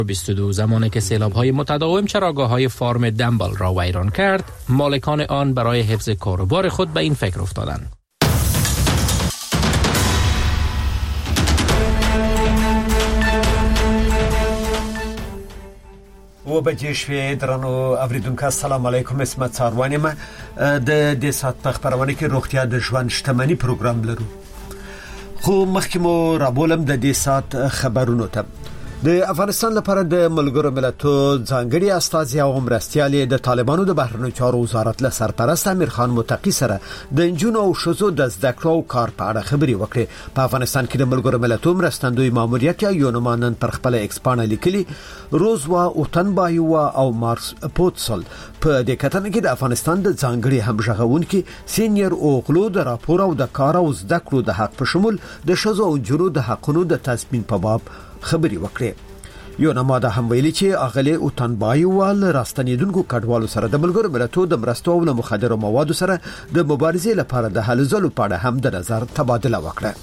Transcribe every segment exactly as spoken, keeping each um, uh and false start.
بیست و دو زمانی که سیلاب‌های متداوم چراگاه‌های فارم دنبال را ویران کرد، مالکان آن برای حفظ کاروبار خود به این فکر افتادند. و بجې شوې درنو اوریدونکو السلام علیکم. اسمت څاروانی ما د دې سات په خبرونه کې روغتیا د ژوند شتمنۍ پروګرام لرو. خو مخکې مو رابولم د دې سات خبرونو ته. د افغانستان لپاره د ملګرو ملتونو ځانګړي استازي او مرستيالي د طالبانو د بهرنیو چارو وزارت له سرپرست امیر خان متقی سره د انجونو او شزو د زده کړو او کار په اړه خبري وکړي. په افغانستان کې د ملګرو ملتونو مرستندوی ماموریت یا یونمانن پر خپل ایکسپانه لیکلي روزوا اوتنبایوا او مارس پوتسل په دې کتنه کې د افغانستان د ځانګړي همغږونکو سینیئر اوغلو د راپور او د کار او زده کړو د حق په شمول د شزو او جرو د حقونو د تضمین په باب خبري وکړي. یو نماده هم ویلي چې اغلی اوتنبایوال راستنیدونکو کډوالو سره د ملګرو ملتونو د مرستو او مخدرو موادو سره د مبارزې لپاره د حل زلو په اړه هم د نظر تبادله وکړه.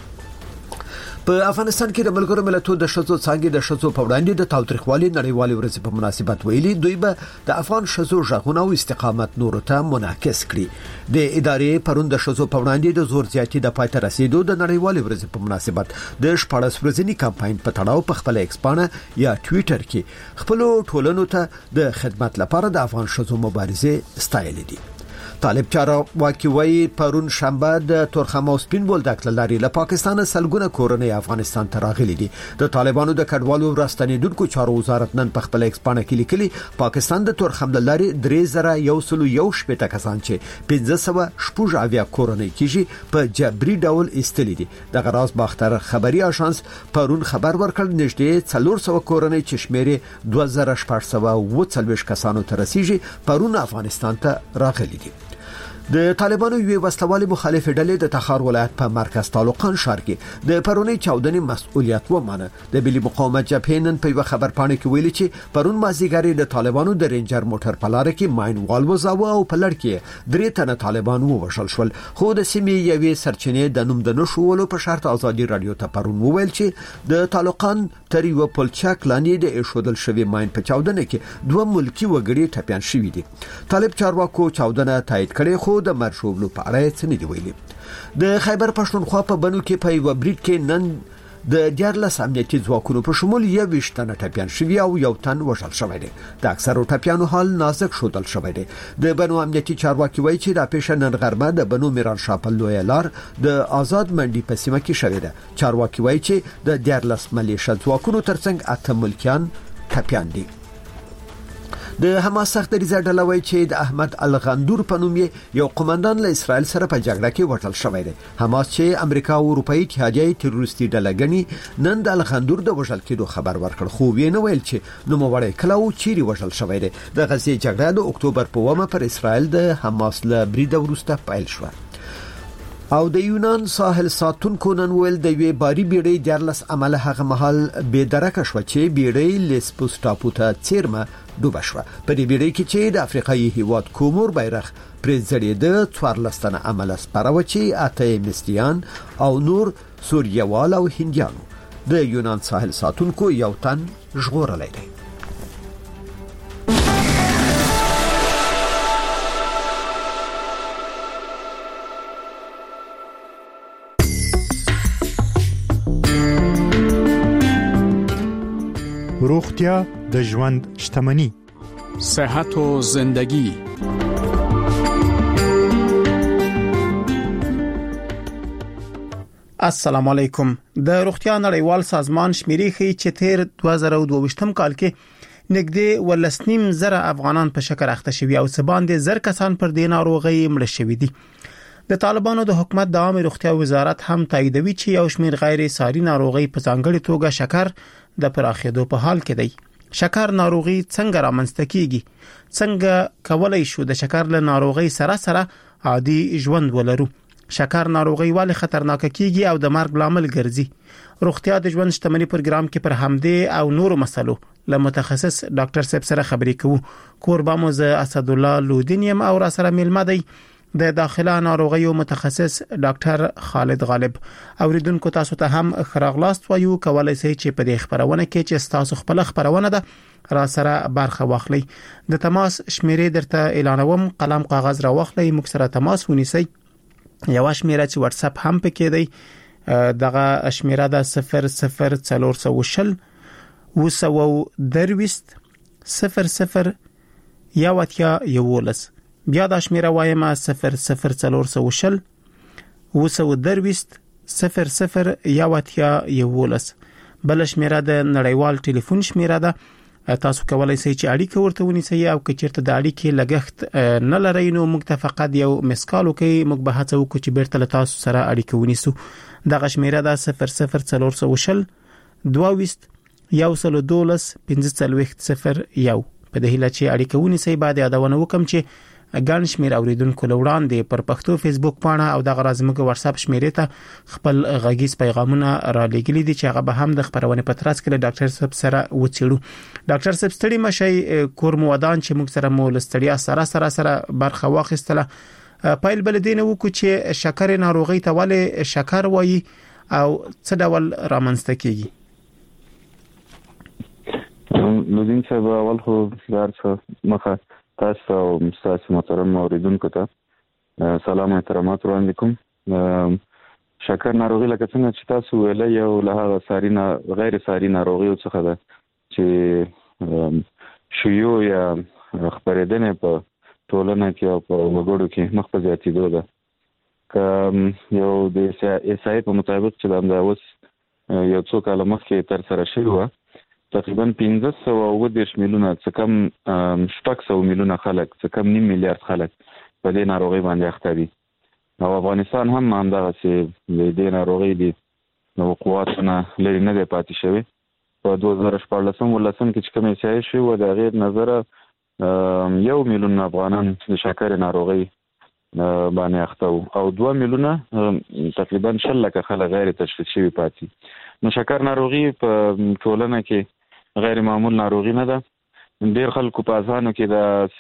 په افغانستان کې د ملګرو ملتونو د شذو څنګه د شذو په وړاندې د تاوتریخوالي نړیوالې ورځې په مناسبت ویلي دوی به د افغان شذو ژغونه او استقامت نور ته منعکس کړي. د ادارې پرون د شذو په وړاندې د زور زیاتی د پاتې رسیدو د نړیوالې ورځې په مناسبت د شپږ ورځنی کمپاین په تړاو په خپل ایکسپانه یا ټوئیټر کې خپل ټولنو ته د خدمت لپاره د افغان شذو مبارزه ستایل دي. طالب چارواکي وايي پرون شنبه د تورخم او سپین بولدک لاري له پاکستان سلګونه کورنۍ افغانستان ته راغلي دي. د طالبانو د کډوالو راستنیدونکو چارو وزارت نن په خپل ایکسپانه کې لیکلي پاکستان د تورخم لاري درې زره یو سل یو شپږ کسان چې پنځه سوه شپږ اویا کورنۍ کېږي په جبري ډول استلي دي. د غراس باختر خبري آژانس پرون خبر ورکړ نږدې څلور سوه کورنۍ چې شمیرې دوه زره شپږ سوه اووه څلوېښت کسانو ته رسیږي پرون افغانستان ته راغلي دي. د طالبانو یو وسلوالي مخالف ډلې د تخار ولایت په مرکز طالقان ښار کې د پرونی چاودنې مسؤلیت ومنه. د ملي مقاومت جبهې نن په یو خبر پاڼه کې ویلي چې پرون مازیګری د طالبانو د رینجر موټر په لار کې ماین وال وزاوه او په لړ کې درې تنه طالبان ووژل شول. خو د سیمې یوې سرچینې د نوم د نشولو په شرط ازادي رادیو ته پرون وویل چې د طالقان تر یو پلچک لاندې د ایشودل شوی ماین په چاودنه کې دوه ملکی وګړي ټپيان شوي دي. طالب چارواکو چاودنه تایید کړي خو د مرشوبلو په اړه څه نه دی ویلي. د خیبر پښتونخوا په بنو کې په یو بریټ کې نن د دیارلس امنیتي ځواکونو په شمول یو ویشتنه ټپيان شوي او یو تن وژل شوی دی. د اکثرو ټپيانو حال نازک شودل شوی دی. د بنو امنیتي چارواکي وایي چې د پیښه نن غرمه د بنو میران شاپل لوی لار د آزاد منډي په سیمه کې شوې ده. چارواکي وایي چې د دیارلس ملیشه ځواکونو ترڅنګ اته ملکیان ټپيان دي. د حماس سخت دریځه ډله وایي چې د احمد الغندور په نوم یو قومندان له اسرائیل سره په جګړه کې وژل شوی دی. حماس چې امریکا او اروپאי اتحادیه تروریستي ډله ګڼي نن د الغندور د وژل کېدو خبر ورکړ خو وینه ویل چې نو موړی کله او چیرې وژل شوی دی. د غزې جګړه د اکتوبر په اوومه پر اسرائیل د حماس له برید وروسته پیل شو. او د یونان ساحل ساتونکو نن ویل د وی باری بیړۍ دیارلس عمله هغه محل به درکه شو چې بیړۍ لیسپوس ټاپو ته چیرمه ډوبه شو. په دې بیړۍ کې چې د افریقایي هیواد کومور بیرغ پرې ځړېده څوارلس تنه عمله سپاره چې اته مستیان او نور سوریوال او هندیانو. د یونان ساحل ساتونکو یو تن ژغورلی دی. روغتیا د ژوند شتمنی. صحت و زندگی. السلام علیکم. د روغتیا نړیوال سازمان شمیرې ښیي چې تیر دوه زره او دوه ویشتم کال کې نږدې ولسنیم زره افغانان په شکر اخته شوي او څه باندې زر کسان پر دې ناروغي مړ شوي دي. د طالبانو د حکومت د عامه روغتیا وزارت هم تاییدوي چې یو شمېر غیر ساري ناروغي په ځانګړي توګه شکر د پراخېدو په حال کې دی. شکر ناروغي څنګه رامنځته کیږي؟ څنګه کولای شو د شکر له ناروغي سره سره عادي ژوند ولرو؟ شکر ناروغي ولې خطرناک کیږي او د مرګ لامل ګرځي؟ روغتیا د ژوند شتمنۍ پروګرام کې پر همدې او نورو مسلو له متخصص ډاکټر صاحب سره خبرې کوو. کوربه مو زه اسد الله لودینیم او را سره ملمه دی د داخله ناروغیو متخصص ډاکټر خالد غالب. اوریدونکو تاسو ته هم خراغلاست وایو، کولای شئ چې په دې خبرونه کې چې تاسو خپل خبرونه ده را سره برخه واخلئ. د تماس شمیرې درته اعلانوم، قلم کاغذ را واخلئ، موږ سره تماس ونیسئ. یو شمیره چې واتس اپ هم پکې دی، دغه شمیره ده صفر صفر څلور سوه شل اوه سوه درویست صفر صفر یو اتیا یولس. بیا د شمیره وایم صفر صفر څلور سوه شل اوه سوه درویست صفر صفر یو اتیا یولس. بل شمیره د نړیوال ټلیفون شمیره ده. تاسو کولای شئ چې اړیکه ورته ونیسئ او که چیرته د اړیکې لګښت نه لرئ نو موږ ته فقط یو مسکال وکړئ، موږ به هڅه وکړو چې بیرته له تاسو سره اړیکه ونیسو. دغه شمیره ده صفر صفر څلور سوه شل دوه یو سل دولس پنځه څلوېښت صفر یو. په دې هیله چې اړیکه ونیسئ. بعد یادونه وکم چې ګڼ شمیر اوریدونکو لوړاندې پر پښتو فیسبوک پاڼه او دغه رازمګه واتس اپ شمیرې ته خپل غږیز پیغامونه را لېږلي دي چې هغه به هم د خبرونه په ترڅ کې له ډاکټر صاحب سره وڅېړو. ډاکټر صاحب ستړي مشي، کور مو ودان چې موږ سره مو لستړیا سره سره سره برخه واخیستله. پایل بل دینه وکړو چې شکر ناروغي ته ولې شکر وایي او څه ډول رامنځته کیږي؟ نو دین صاحب اول خو درڅ مخه تاسو او تاسو محترم اوریدونکو ته سلام احترامات وړاندې کوم. شکر ناروغي لکه څنګه چې تاسو ویلې یو له هغه سارینا غیر ساری ناروغیو څخه ده چې شیوع یا خبرېدنه په ټولنه کې او په وګړو کې مخ په زیاتېدو ده. که یو د احصایې په مطابق چې دا اوس یو څو کاله مخکې تر سره شوی و، تقریبا پنځه سوه اووه دېرش میلیونه څه کم شپږ سوه میلیونه خلک، څه کم نیم میلیارډ خلک په دې ناروغۍ باندې اخته دي. او افغانستان هم همدغسې د دې ناروغۍ د وقوعاتو نه لرې نه دی پاتې شوی. په دوه زره شپاړلسم اوولسم کې چې کوم احصایې شوي وه د هغې نظره یو میلیون افغانان د شکرې ناروغۍ باندې اخته وو او دوه میلیونه تقریبا شل لکه خلک غیر تشخیص شوي پاتې. نو شکر ناروغي په ټولنه کې غیر معمول ناروغي نه ده. ډېر خلکو په اذهانو کې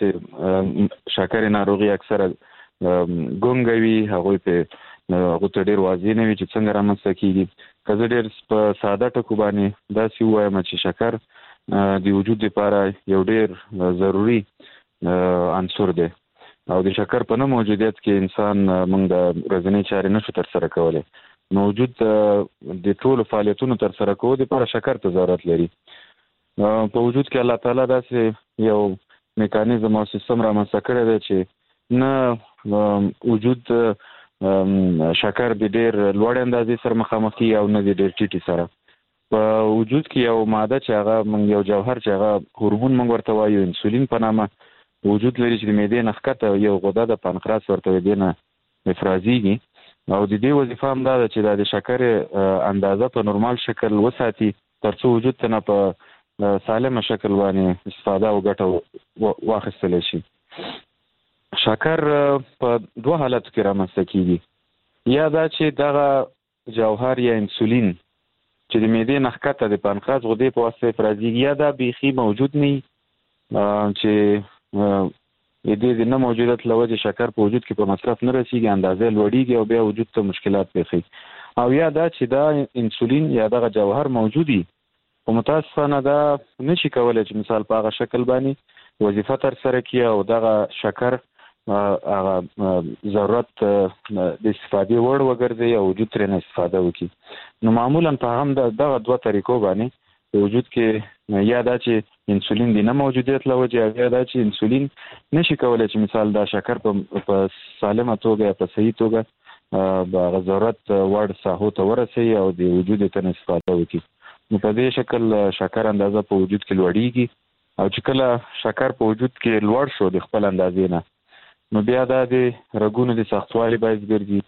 د شکرې ناروغي اکثره ګونګه وي، هغوی په هغو ته ډېر واضح نه وي چې څنګه رامنځته کېږي. که زه ډېر په ساده ټکو باندې داسې ووایم چې شکر د وجود لپاره یو ډېر ضروري عنصر دی او د شکر په نه موجودیت کې انسان موږ د ورځنۍ چارې نشو ترسره کولی. نو وجود د ټولو فعالیتونو ترسره کولو لپاره شکر ته ضرورت لري. په وجود کې الله تعالی داسې یو میکانیزم او سیستم رامنځته کړی دی چې نه وجود شکر د ډېر لوړ اندازې سره مخامخ کیږي او نه د ډېر ټیټي سره. په وجود کې یو ماده چې هغه موږ یو جوهر چې هغه هورمون موږ ورته وایو انسولین په نامه وجود لري چې د معدې نه ښکته یو غده د پانکراس ورته وایي دې نه افرازیږي او د دې وظیفه هم دا ده چې د شکرې اندازه په نورمال شکل وساتي تر څو وجود ته نه په سالمه شکل باندې استفاده او ګټه واخیستلی شي. شکر په دوه حالتو کې رامنځته کېږي. یا دا چې دغه جوهر یا انسولین چې د معدې نه ښکته د پانکراس غدې په واسطه افرازیږي، یا دا بیخي موجود نه چې د دې د نه موجودیت له وجې شکر په وجود کې په مصرف نه رسیږي، اندازه لوړیږي او بیا وجود ته مشکلات پیښوي. او یا دا چې دا انسولین یا دغه جوهر موجودي خو متاسفانه دا نشي کولی چې مثال په هغه شکل باندې وظیفه ترسره کړي او دغه شکر هغه ضرورت د استفادې وړ وګرځي او وجود ترې استفاده وکړي. نو معمولا په هم دغه دوه طریقو باندې په وجود کې یا دا چې انسولین د نه موجودیت له وجې او یا دا چې انسولین نشي کولی چې مثال دا شکر په سالمه توګه یا په صحیح توګه به هغه ضرورت وړ ساحو ته ورسوي او د وجود یې ترې استفاده وکړي. نو په دې شکل شکر اندازه په وجود کې لوړیږي او چې کله شکر په وجود کې لوړ شو د خپل اندازې نه، نو بیا دا د رګونو د سختوالي باعث ګرځي.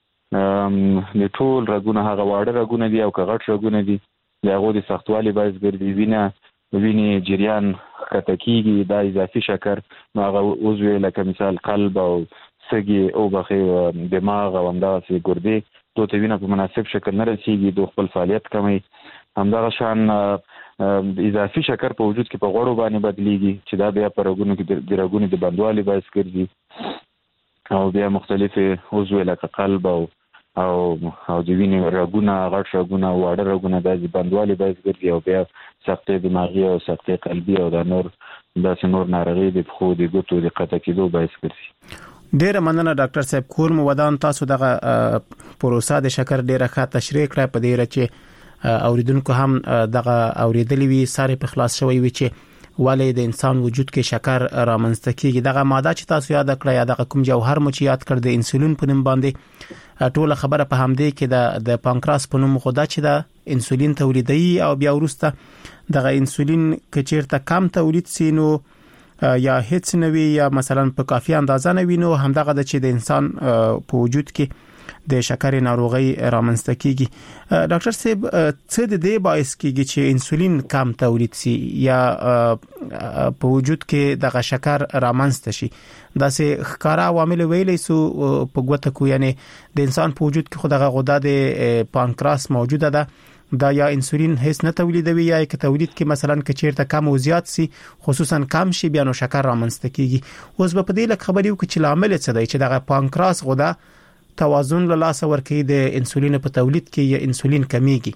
د ټول رګونه هغه واړه رګونه دي او که غټ رګونه دي د هغو د سختوالي باعث ګرځي. وینه وینې جریان ښکته کېږي، دا اضافي شکر نو هغه عضوې لکه مثال قلب او سږي او بخې دماغ او همدغسې ګردې دو ته وینه په مناسب شکل نه رسېږي، دو خپل فعالیت کموي. همدغه شان اضافي شکر په وجود کې په غوړو باندې بدلیږي چې دا بیا په رګونو کې د رګونو د بندوالي باعث ګرځي. او بیا مختلفه عضو لکه قلب او او او د وینې رګونه غټ رګونه واړه رګونه د بندوالي باعث ګرځي او بیا سختي دماغي او سختي قلبي او د نور د نور ناروغي د خو د ګوتو د قطع کېدو باعث ګرځي. ډیره مننه ډاکټر صاحب. کور مو ودان تاسو دغه پروسه د شکر ډیره ښه تشریح کړه په دې چې اوریدونکو هم دغه اوریدلې وي ساري په خلاص شوی وي چې ولې د انسان وجود کې شکر رامنځته کیږي. دغه ماده چې تاسو یاد کړئ یا دغه کوم جوهر مو چې یاد کړ د انسولین په نوم باندې ټوله خبره په همدې کې د د پانکراس په نوم غده چې د انسولین تولیدي او بیا ورسته دغه انسولین کچیرته کم تولید سي نو یا هیڅ نوي یا مثلا په کافي اندازه نه وینو همدغه د چې د انسان په وجود کې د شکر ناروغي رامنځته کیږي. ډاکټر صاحب څه د دې باعث کیږي چې انسولین کم تولید سي یا په وجود کې د شکر رامنځته شي؟ دا سه ښکارا عوامل ویلې سو په ګوته کو یعنی د انسان په وجود کې خدغه غده د پانکراس موجوده ده دا یا انسولین هیڅ نه تولیدوي یا که تولید کې مثلا کچیرته کم او زیات سي خصوصا کم شي بیا نو شکر رامنځته کیږي. اوس په دې لک خبرې وکړي چې لامل څه دی چې د پانکراس غده توازن له لاس ورکړي د انسولین په تولید کې یا انسولین کمیږي؟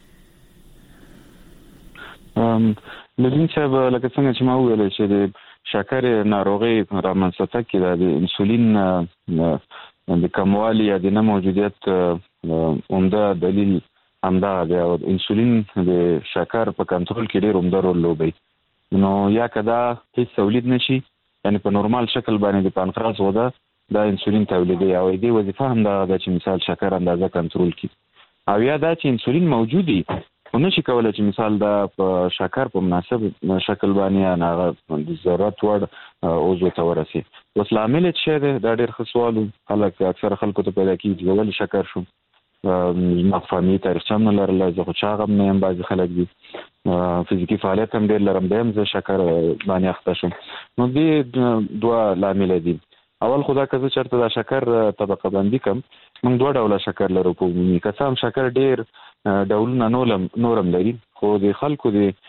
ام لږ څه لکه څنګه چې ما ویل چې د شکر ناروغي رامنځته کیږي د انسولین د کموالي یا د نه موجودیت عمده دلیل همدا دی. انسولین د شکر په کنټرول کې ډېر عمده رول لوبوي. نو یا کدا هیڅ تولید نشي یعنی په نورمال شکل باندې د پانکراس غده دا انسولین تولیدي او دې وظیفه هم دا د چې مثال شکر اندازه کنټرول کړي او یا دا چې انسولین موجودي خو نشي کولای چې مثال دا په شکر په مناسب شکل باندې نه د ضرورت وړ عضو ته ورسي. اوس لامل چې دا ډېر ښه سوال خلک اکثر خلکو ته پیدا کیږي چې ولې شکر شو مفهومي تاریخچه نه لرله زه خو چاغم نه یم بعضې خلک دي فزیکي فعالیت هم ډېر لرم دی هم زه شکر باندې اخته شم. نو دې دوه لامل دي. اول خدا که زه چرته دا شکر طبقه بندي کوم موږ دوه ډوله شکر لرو په عمومي که څه هم شکر ډېر ډولونه نورم نورم لري خو د خلکو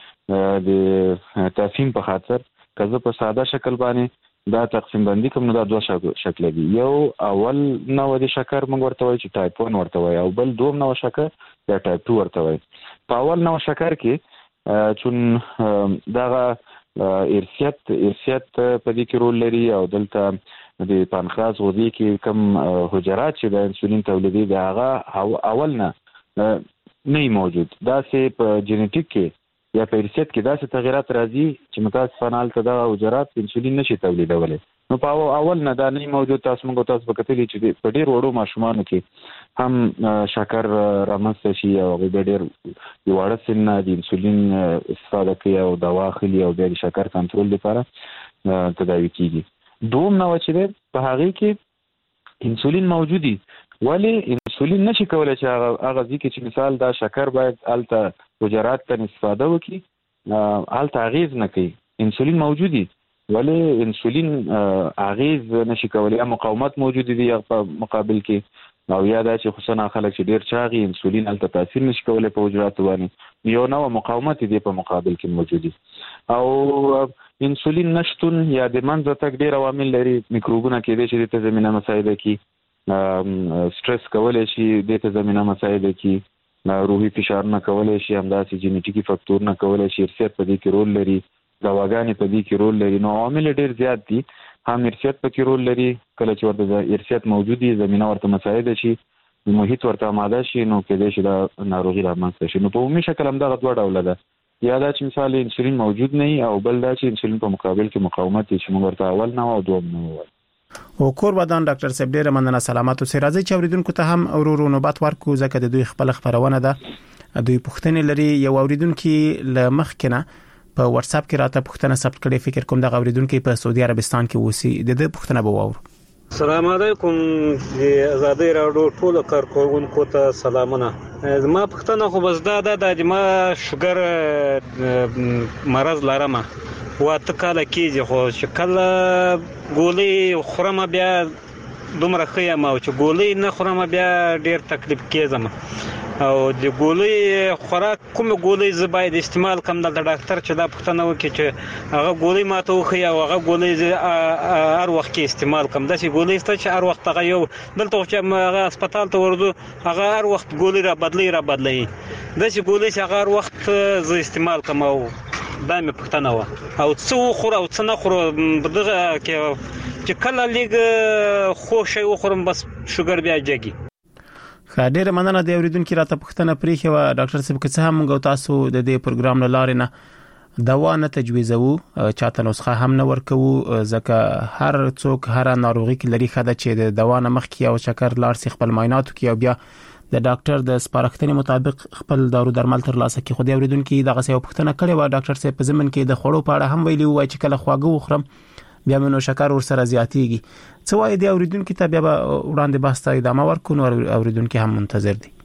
د د تفهیم په خاطر که زه په ساده شکل باندې دا تقسیم بندي کوم نو دا دوه شکل دي. یو اول نوع د شکر موږ ورته وایو چې ټایپ ون ورته وایو او بل دوم نوع شکر یا ټایپ ټو ورته وایو. په اول نوع شکر کې چون دغه ارثیت ارثیت په دې کې رول لري او دلته د پانکراس غدې کې کم حجرات چې د انسولین تولیدي دی هغه اول نه نه موجود. دا سه په جینیټیک کې یا په ارثیت کې دا سه تغیرات راځي چې متاسفانه الته د حجرات انسولین نشي تولیدولای. نو په اول نه دا نه موجود. تاسو موږ تاسو په کتلې چې په ډیر وړو ماشومانو کې هم شکر رامنځته شي او د ډیر یوړ سن د انسولین استفاده کوي او دوا اخلي او د شکر کنټرول لپاره تداوي کیږي. دوم نو چې په هغه کې انسولین موجودي ولی انسولین نشي کولای چې هغه هغه ځکه چې مثال دا شکر باید الته حجرات ته استفاده وکړي الته اغیز نه کوي. انسولین موجودي ولی انسولین اغیز نشي کولای مقاومت موجود دي په مقابل کې او یا دا چې خصوصا خلک چې ډیر چاغي انسولین الته تاثیر نشي کولای په حجرات باندې یو نوع مقاومت دي په مقابل کې موجود دي. او انسولین نشتون یا د منځ تک ډیر عوامل لري. میکروبونه کې د شدت زمينه مساعده کی سټرس کولای شي د ته زمينه مساعده کی روحي فشار نه کولای شي همداسې جینیټیکي فاکتور نه کولای شي ارثیت په دې کې رول لري دواګانې په دې کې رول لري. نو عوامل ډیر زیات دي. هم ارثیت په کې رول لري کله چې ورته ارثیت موجودي زمينه ورته مساعده شي محیط ورته آماده شي نو کې د شي د ناروغي رامنځته شي. نو په عمومي شکل هم دغه دوه ډوله ده. یا دا چې مثال انسولین موجود نه او بل دا چې انسولین په مقابل کې مقاومت چې موږ ورته اول نه او دوم نه وایو. او کور ودان ډاکټر صاحب ډیره مننه سلامات او سرازي چې اوریدونکو ته هم اورورو نوبت ورکو ځکه د دوی خپل خبرونه ده دوی پوښتنه لري. یو اوریدونکو ل مخکنه په واتس اپ کې راته پوښتنه ثبت کړي فکر کوم د اوریدونکو په سعودي عربستان کې وسی د دې پوښتنه به واورو. السلام علیکم د آزادۍ راډیو ټول کارکونکو ته سلامونه. ما پښتنه خو بس دا د ما شوګر مرز لرم واته کال کېږي خو شکل ګولې خورم بیا دومره ښه یم او چې ګولۍ نه خورم بیا ډیر تکلیف کېږم او د ګولۍ خوراک کوم ګولۍ ز باید استعمال کوم د ډاکټر چې دا پوښتنه وکړي چې هغه ګولۍ ماته وخی او هغه ګولۍ هر وخت کې استعمال کوم د څه ګولۍ ست چې هر وخت هغه یو دلته چې هغه هسپتال ته ورځو هغه هر وخت ګولۍ را بدلی را بدلی د څه ګولۍ چې هغه هر وخت ز استعمال کوم او دا مې پوښتنه و او څو خور او څه نه خور دغه کې چې کله لګ خو شي وخورم بس شوګر بیا جګي خاډره مننه د اوریدونکو راته پوښتنه پریخه و ډاکټر صاحب که څه هم موږ تاسو د دې پروګرام نه لارې نه دوا نه تجویزوو چاته نسخه هم نه ورکوو ځکه هر څوک هر ناروغي کې لري خدای چې د دوا نه مخکې او شکر لار سي خپل معایناتو کې او بیا د ډاکټر د سپارښتنې مطابق خپل دارو درمل تر لاسه کې خو د اوریدونکو دغه څه پوښتنه کړې و ډاکټر صاحب په زمن کې د خوړو په اړه هم ویلي وای چې کله خواږه وخورم بیا مې نو شکر ور سره زیاتېږي څه وایي د اوریدونکو ته بیا وړاندې بحث ته ادامه ورکو نو اوریدونکو هم منتظر دي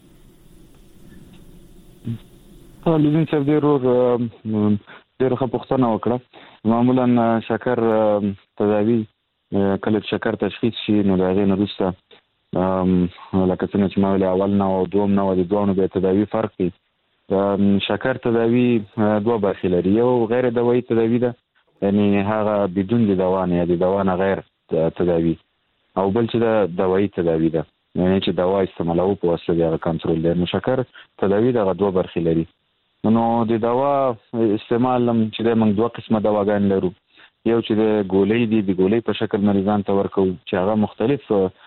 لیدون چې ډېر ډېر ښه پوښتنه وکړه معمولا شکر تداوی کله شکر تشخیص شي نو دا غي نه وروسته لکه څنګه چې ما ویل اول نه او دوم نه او د دوه به تداوی فرق دی شکر تداوی دوه برخې لري یو غیر دوايي تداوی ده یعنی هغه بدون د دوا نه د دوا نه غیر تداوی او بل چې د دوايي تداوی ده یعنی چې دوا استعمالو په واسطه د کنټرول لري شکر تداوی دغه دوه برخې لري نو د دوا استعمال چې د موږ دوه قسمه دواګان لرو یو چې د ګولۍ دي د ګولۍ په شکل مریضان ته ورکو چې هغه مختلف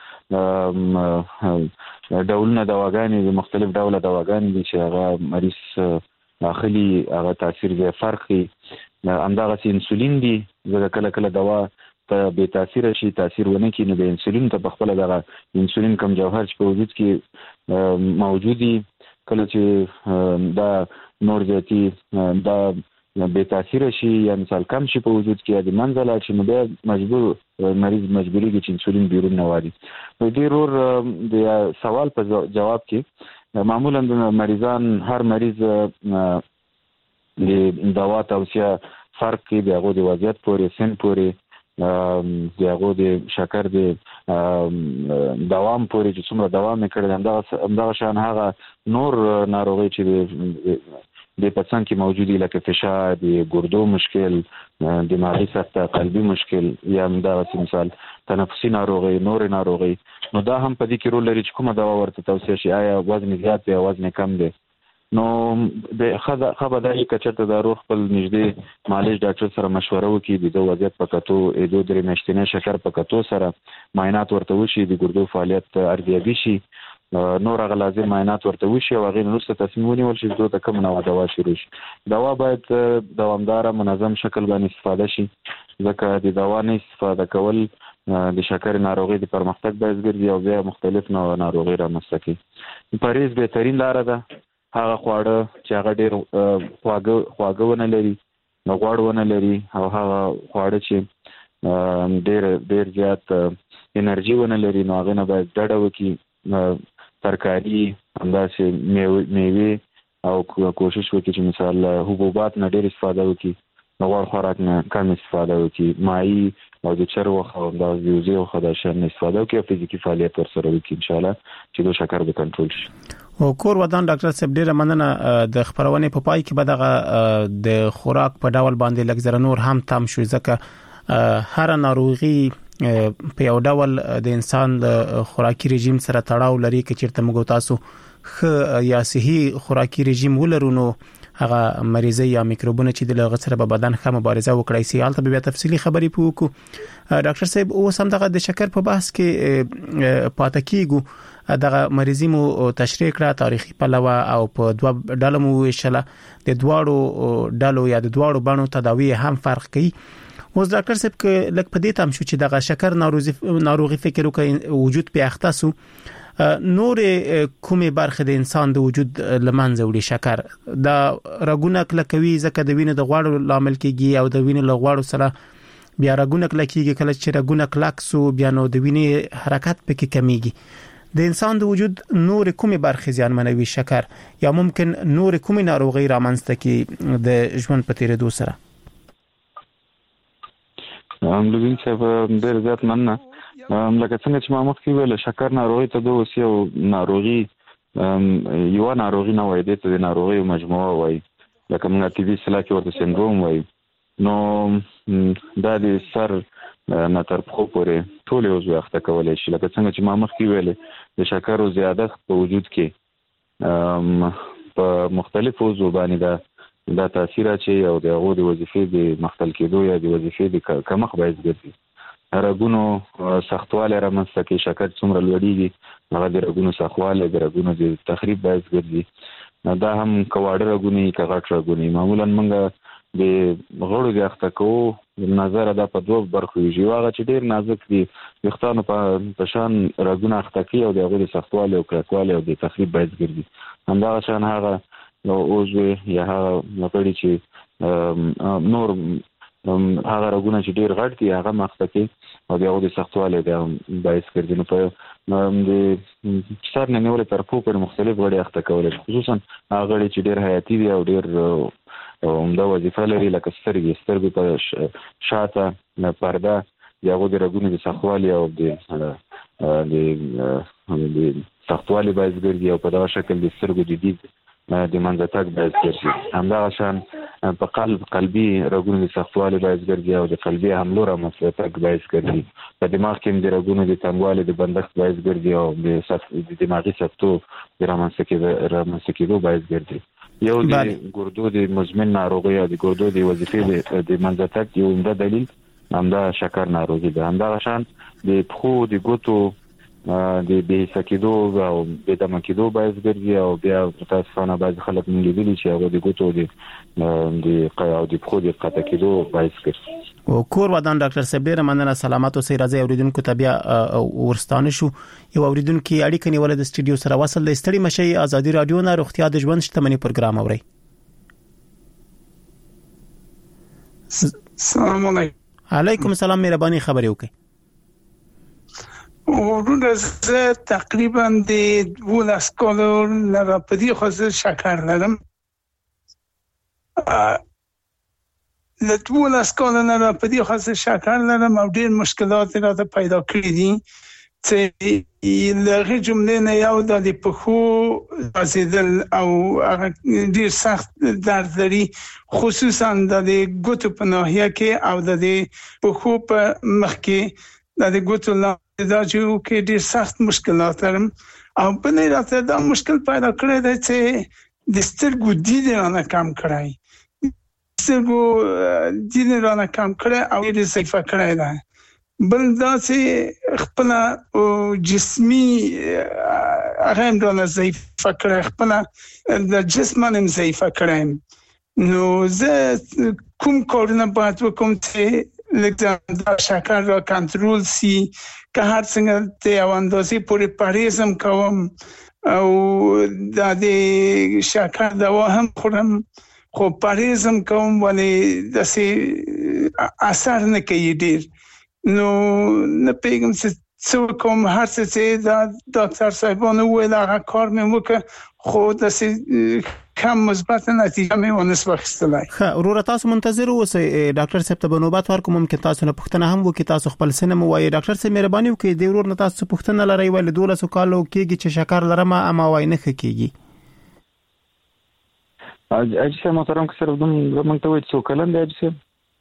ډولونه دواګانې د مختلف ډوله دواګانې دي چې هغه مریض داخلي هغه تاثیر به فرقي همدغه انسولین دي زګه کله کله دوا ته به تاثیر شي تاثیر ونه کړي نو د انسولین ته بخپل دغه انسولین کم جوهر چې په وجود کې موجودي کله چې دا نور زیاتی دا به تاثیر شي یا مثال کم شي په وجود کې د منځله چې نو به مجبور مریض مجبوری کې چې انسولین بیرون نه وادي نو ډیر ور د سوال په جواب کې معمولا د مریضان هر مریض د دوا توصیه فرق کې د هغه د وضعیت پورې سن پورې د هغه د شکر د دوام پورې چې څومره دوام کړي همدغه شان هغه نور ناروغي چې د پڅن کې موجودي لکه فشار د ګردو مشکل دماغي سکته قلبي مشکل یا همدغه مثال تنفسي ناروغي نور ناروغي نو دا هم په دې کې رول لري چې کومه دوا ورته توصیه شي آیا وزن زیات دی وزن کم دی نو د خبرداري کچته د روغ خپل نږدې معالج ډاکټر سره مشوره وکړي د وضعیت په کتو د دوه درې میاشتې شکر په کتو سره معاینات ورته وشي د ګردو فعالیت ارزیابي شي نور هغه لازم معاینات ورته وشي او هغه نورسته تصمیم ونیول شي چې د کوم نوع دوا شروع شي دوا باید دوامدار منظم شکل باندې استفاده شي ځکه د دوا نه استفاده کول د شکر ناروغي د پرمختګ باعث ګرځي او بیا مختلف نوع ناروغي رامنځته کوي پریز بهترین لار ده هغه خواړه چې هغه ډېر خواږه خواږه ونه لري نو غوړ ونه لري او هغه خواړه چې ډېر ډېر زیات انرژي ونه لري نو هغه نه باید ډډه وکړي ترکاري همداسې میوې او کوشش وکړي چې مثال حبوبات نه ډېر استفاده وکړي نو غوړ خوراک نه کم استفاده وکړي مایي او د چرګ غوښه او د وزې غوښه د شان استفاده وکړي او فزیکي فعالیت ورسره وکړي ان شاء الله چې د شکر به کنټرول شي او کور ودان ډاکټر صاحب ډیره مننه د خبرونه په پای کې به دغه د خوراک په ډول باندې لږ زره نور هم تام شو ځکه هر ناروغي په یو ډول د انسان د خوراکي رژیم سره تړاو لري چې چیرته موږ تاسو خ یا صحي خوراکي رژیم ولرو نو هغه مریضي یا میکروبونه چې د لغت سره په بدن ښه مبارزه وکړي سي حالت به تفصيلي خبرې پوکو ډاکټر صاحب اوس هم دغه د شکر په بحث کې پاتې کیږو دغه مریضي مو تشریح کړه تاریخي پلوه او په دوه ډلو مو ویشله د دواړو ډلو یا د دواړو بڼو تداوی هم فرق کوي اوس ډاکټر صاحب ک لک په دې تام شو چې دغه شکر ناروغي ناروغي فکر وکړي وجود په اختصو نور کومه برخه د انسان د وجود لمنځه وړي شکر دا رګونه کلکوي ځکه د وینې د غوړو لامل کیږي او د وینې له غوړو سره بیا رګونه کلکیږي کله چې رګونه کلک سو بیا نو د وینې حرکت پکې کمیږي د انسان د وجود نور کومه برخه زیانمنوي شکر یا ممکن نور کومه ناروغي رامنځته کی د ژوند په تیرېدو سره هم لوین چې ډېر زیات مننه لکه څنګه چې ما مخکې ویل شکر ناروغي ته د اوس یو ناروغي یو ناروغي نه وایي ته د ناروغي مجموعه وایي لکه موږ ټي بي اصطلاح کې ورته سندروم وایي نو دا د سر نه تر پښو پورې ټول عضو اخته کولی شي لکه څنګه چې ما مخکې ویلې د شکرو زیادښت په وجود کې په مختلفو عضو باندې دا دا تاثیر اچوي او د هغو د وظیفې د مختل کېدو یا د وظیفې د کمښت باعث ګرځي رګونو سختوالی رامنځته کوي شکر څومره لوړېږي هغه د رګونو سختوالی د رګونو د تخریب باعث ګرځي دا هم که واړه رګونه که غټ رګونه معمولا موږ د غړو د اخته کوو نظر دا په دوه برخو ویږي هغه چې ډیر نازک دي وختانو په شان رګونه اخته کوي او د هغه د سختوالي او کلکوالي او د تخریب باعث ګرځي همدا شان هغه نو اوزوي یا هغه لپاره چې نور هغه رګونه چې ډیر غټ دي هغه مخته کوي او د هغه د سختوالي د باعث ګرځي نو په د سر نه نیول تر په پر مختلف غړي اخته کول خصوصا هغه غړي چې ډیر حیاتي دي او ډیر عمده وظیفه لري لکه سترګې سترګې په شاته پرده یا هغو د رګونو د سختوالي او د د سختوالي باعث ګرځي او په دغه شکل د سترګو د دید د منځه تګ باعث ګرځي همدغه شان په قلب قلبي رګونو د سختوالي باعث ګرځي او د قلبي حملو رامنځته تګ باعث ګرځي په دماغ کې د رګونو د تنګوالي د بندښت باعث ګرځي او د دماغي سکتو د رامنځته کېدو باعث ګرځي یو د ګردو د مزمن ناروغي او د ګردو د وظیفې د منځه تګ یو عمده دلیل همدا شکر ناروغي ده همدا شان د پښو د ګوتو د بې حسه کېدو او بې دمه کېدو باعث ګرځي او بیا متاسفانه بعضې خلک موږ لیدلي چې هغه د ګوتو او د پښو د قطع کېدو باعث ګرځي او کور ودان ډاکټر صاحب ډیره مننه سلامات اوسئ راځي اوریدونکو ته بیا ورستانه شو یو اوریدونکو اړیکه نیول د سټډیو سره وصل د ستړي مشي ازادي رادیو نه روغتیا د ژوند شتمنۍ پروګرام اوري السلام علیکم علیکم السلام مهرباني خبرې وکړئ ورونه زه تقریبا د ولس کولو لپاره په دې خاطر شکر لرم له ولس کولو لپاره په دې خاطر شکر لرم او ډېر مشکلات راته پیدا کړې دي چې لږه جمله نه یو د پخو ازیدل او هغه ډېر سخت درد لري خصوصا د ګوتو په ناحیه کې او د پخو په مخ کې د ګوتو لا دا چې کې ډېر سخت مشکلات لرم او په نه راته دا مشکل پیدا کړی دی چې د سترګو دید رانه کم کړی سترګو دید رانه کم کړی او ډېر ضعیفه کړی دی بل دا چې خپل جسمي هغه هم رانه ضعیفه کړی خپل د جسم هم ضعیفه کړی نو زه کوم کارونه باید وکړم چې لکه دا شکر را کنترل سی که هر څنګه ته او اندازې پورې پرهیزم کوم او د دې شکر دوا هم خورم خو پرهیزم کوم ولی داسې اثر نه کوي ډېر نو نه پیغام څه کوم هر څه چې دا ډاکټر صاحبانو ویل هغه کار مې وکړ خو داسې کم مثبت نتیجه مې ونه واخیستلای ښه وروره تاسو منتظر اوسئ ډاکټر صاحب ته به نوبت ورکوم ممکن تاسو نه پوښتنه هم وکړي تاسو خپل سن مو وایي ډاکټر صاحب مهرباني وکړئ د ورور نه تاسو پوښتنه لرئ ولې دولس کالو کېږي چې شکر لرم اما وای نه کېږي اجازه محترم که صرف دوم زمونږ ته وایي څو کلن دی اجازه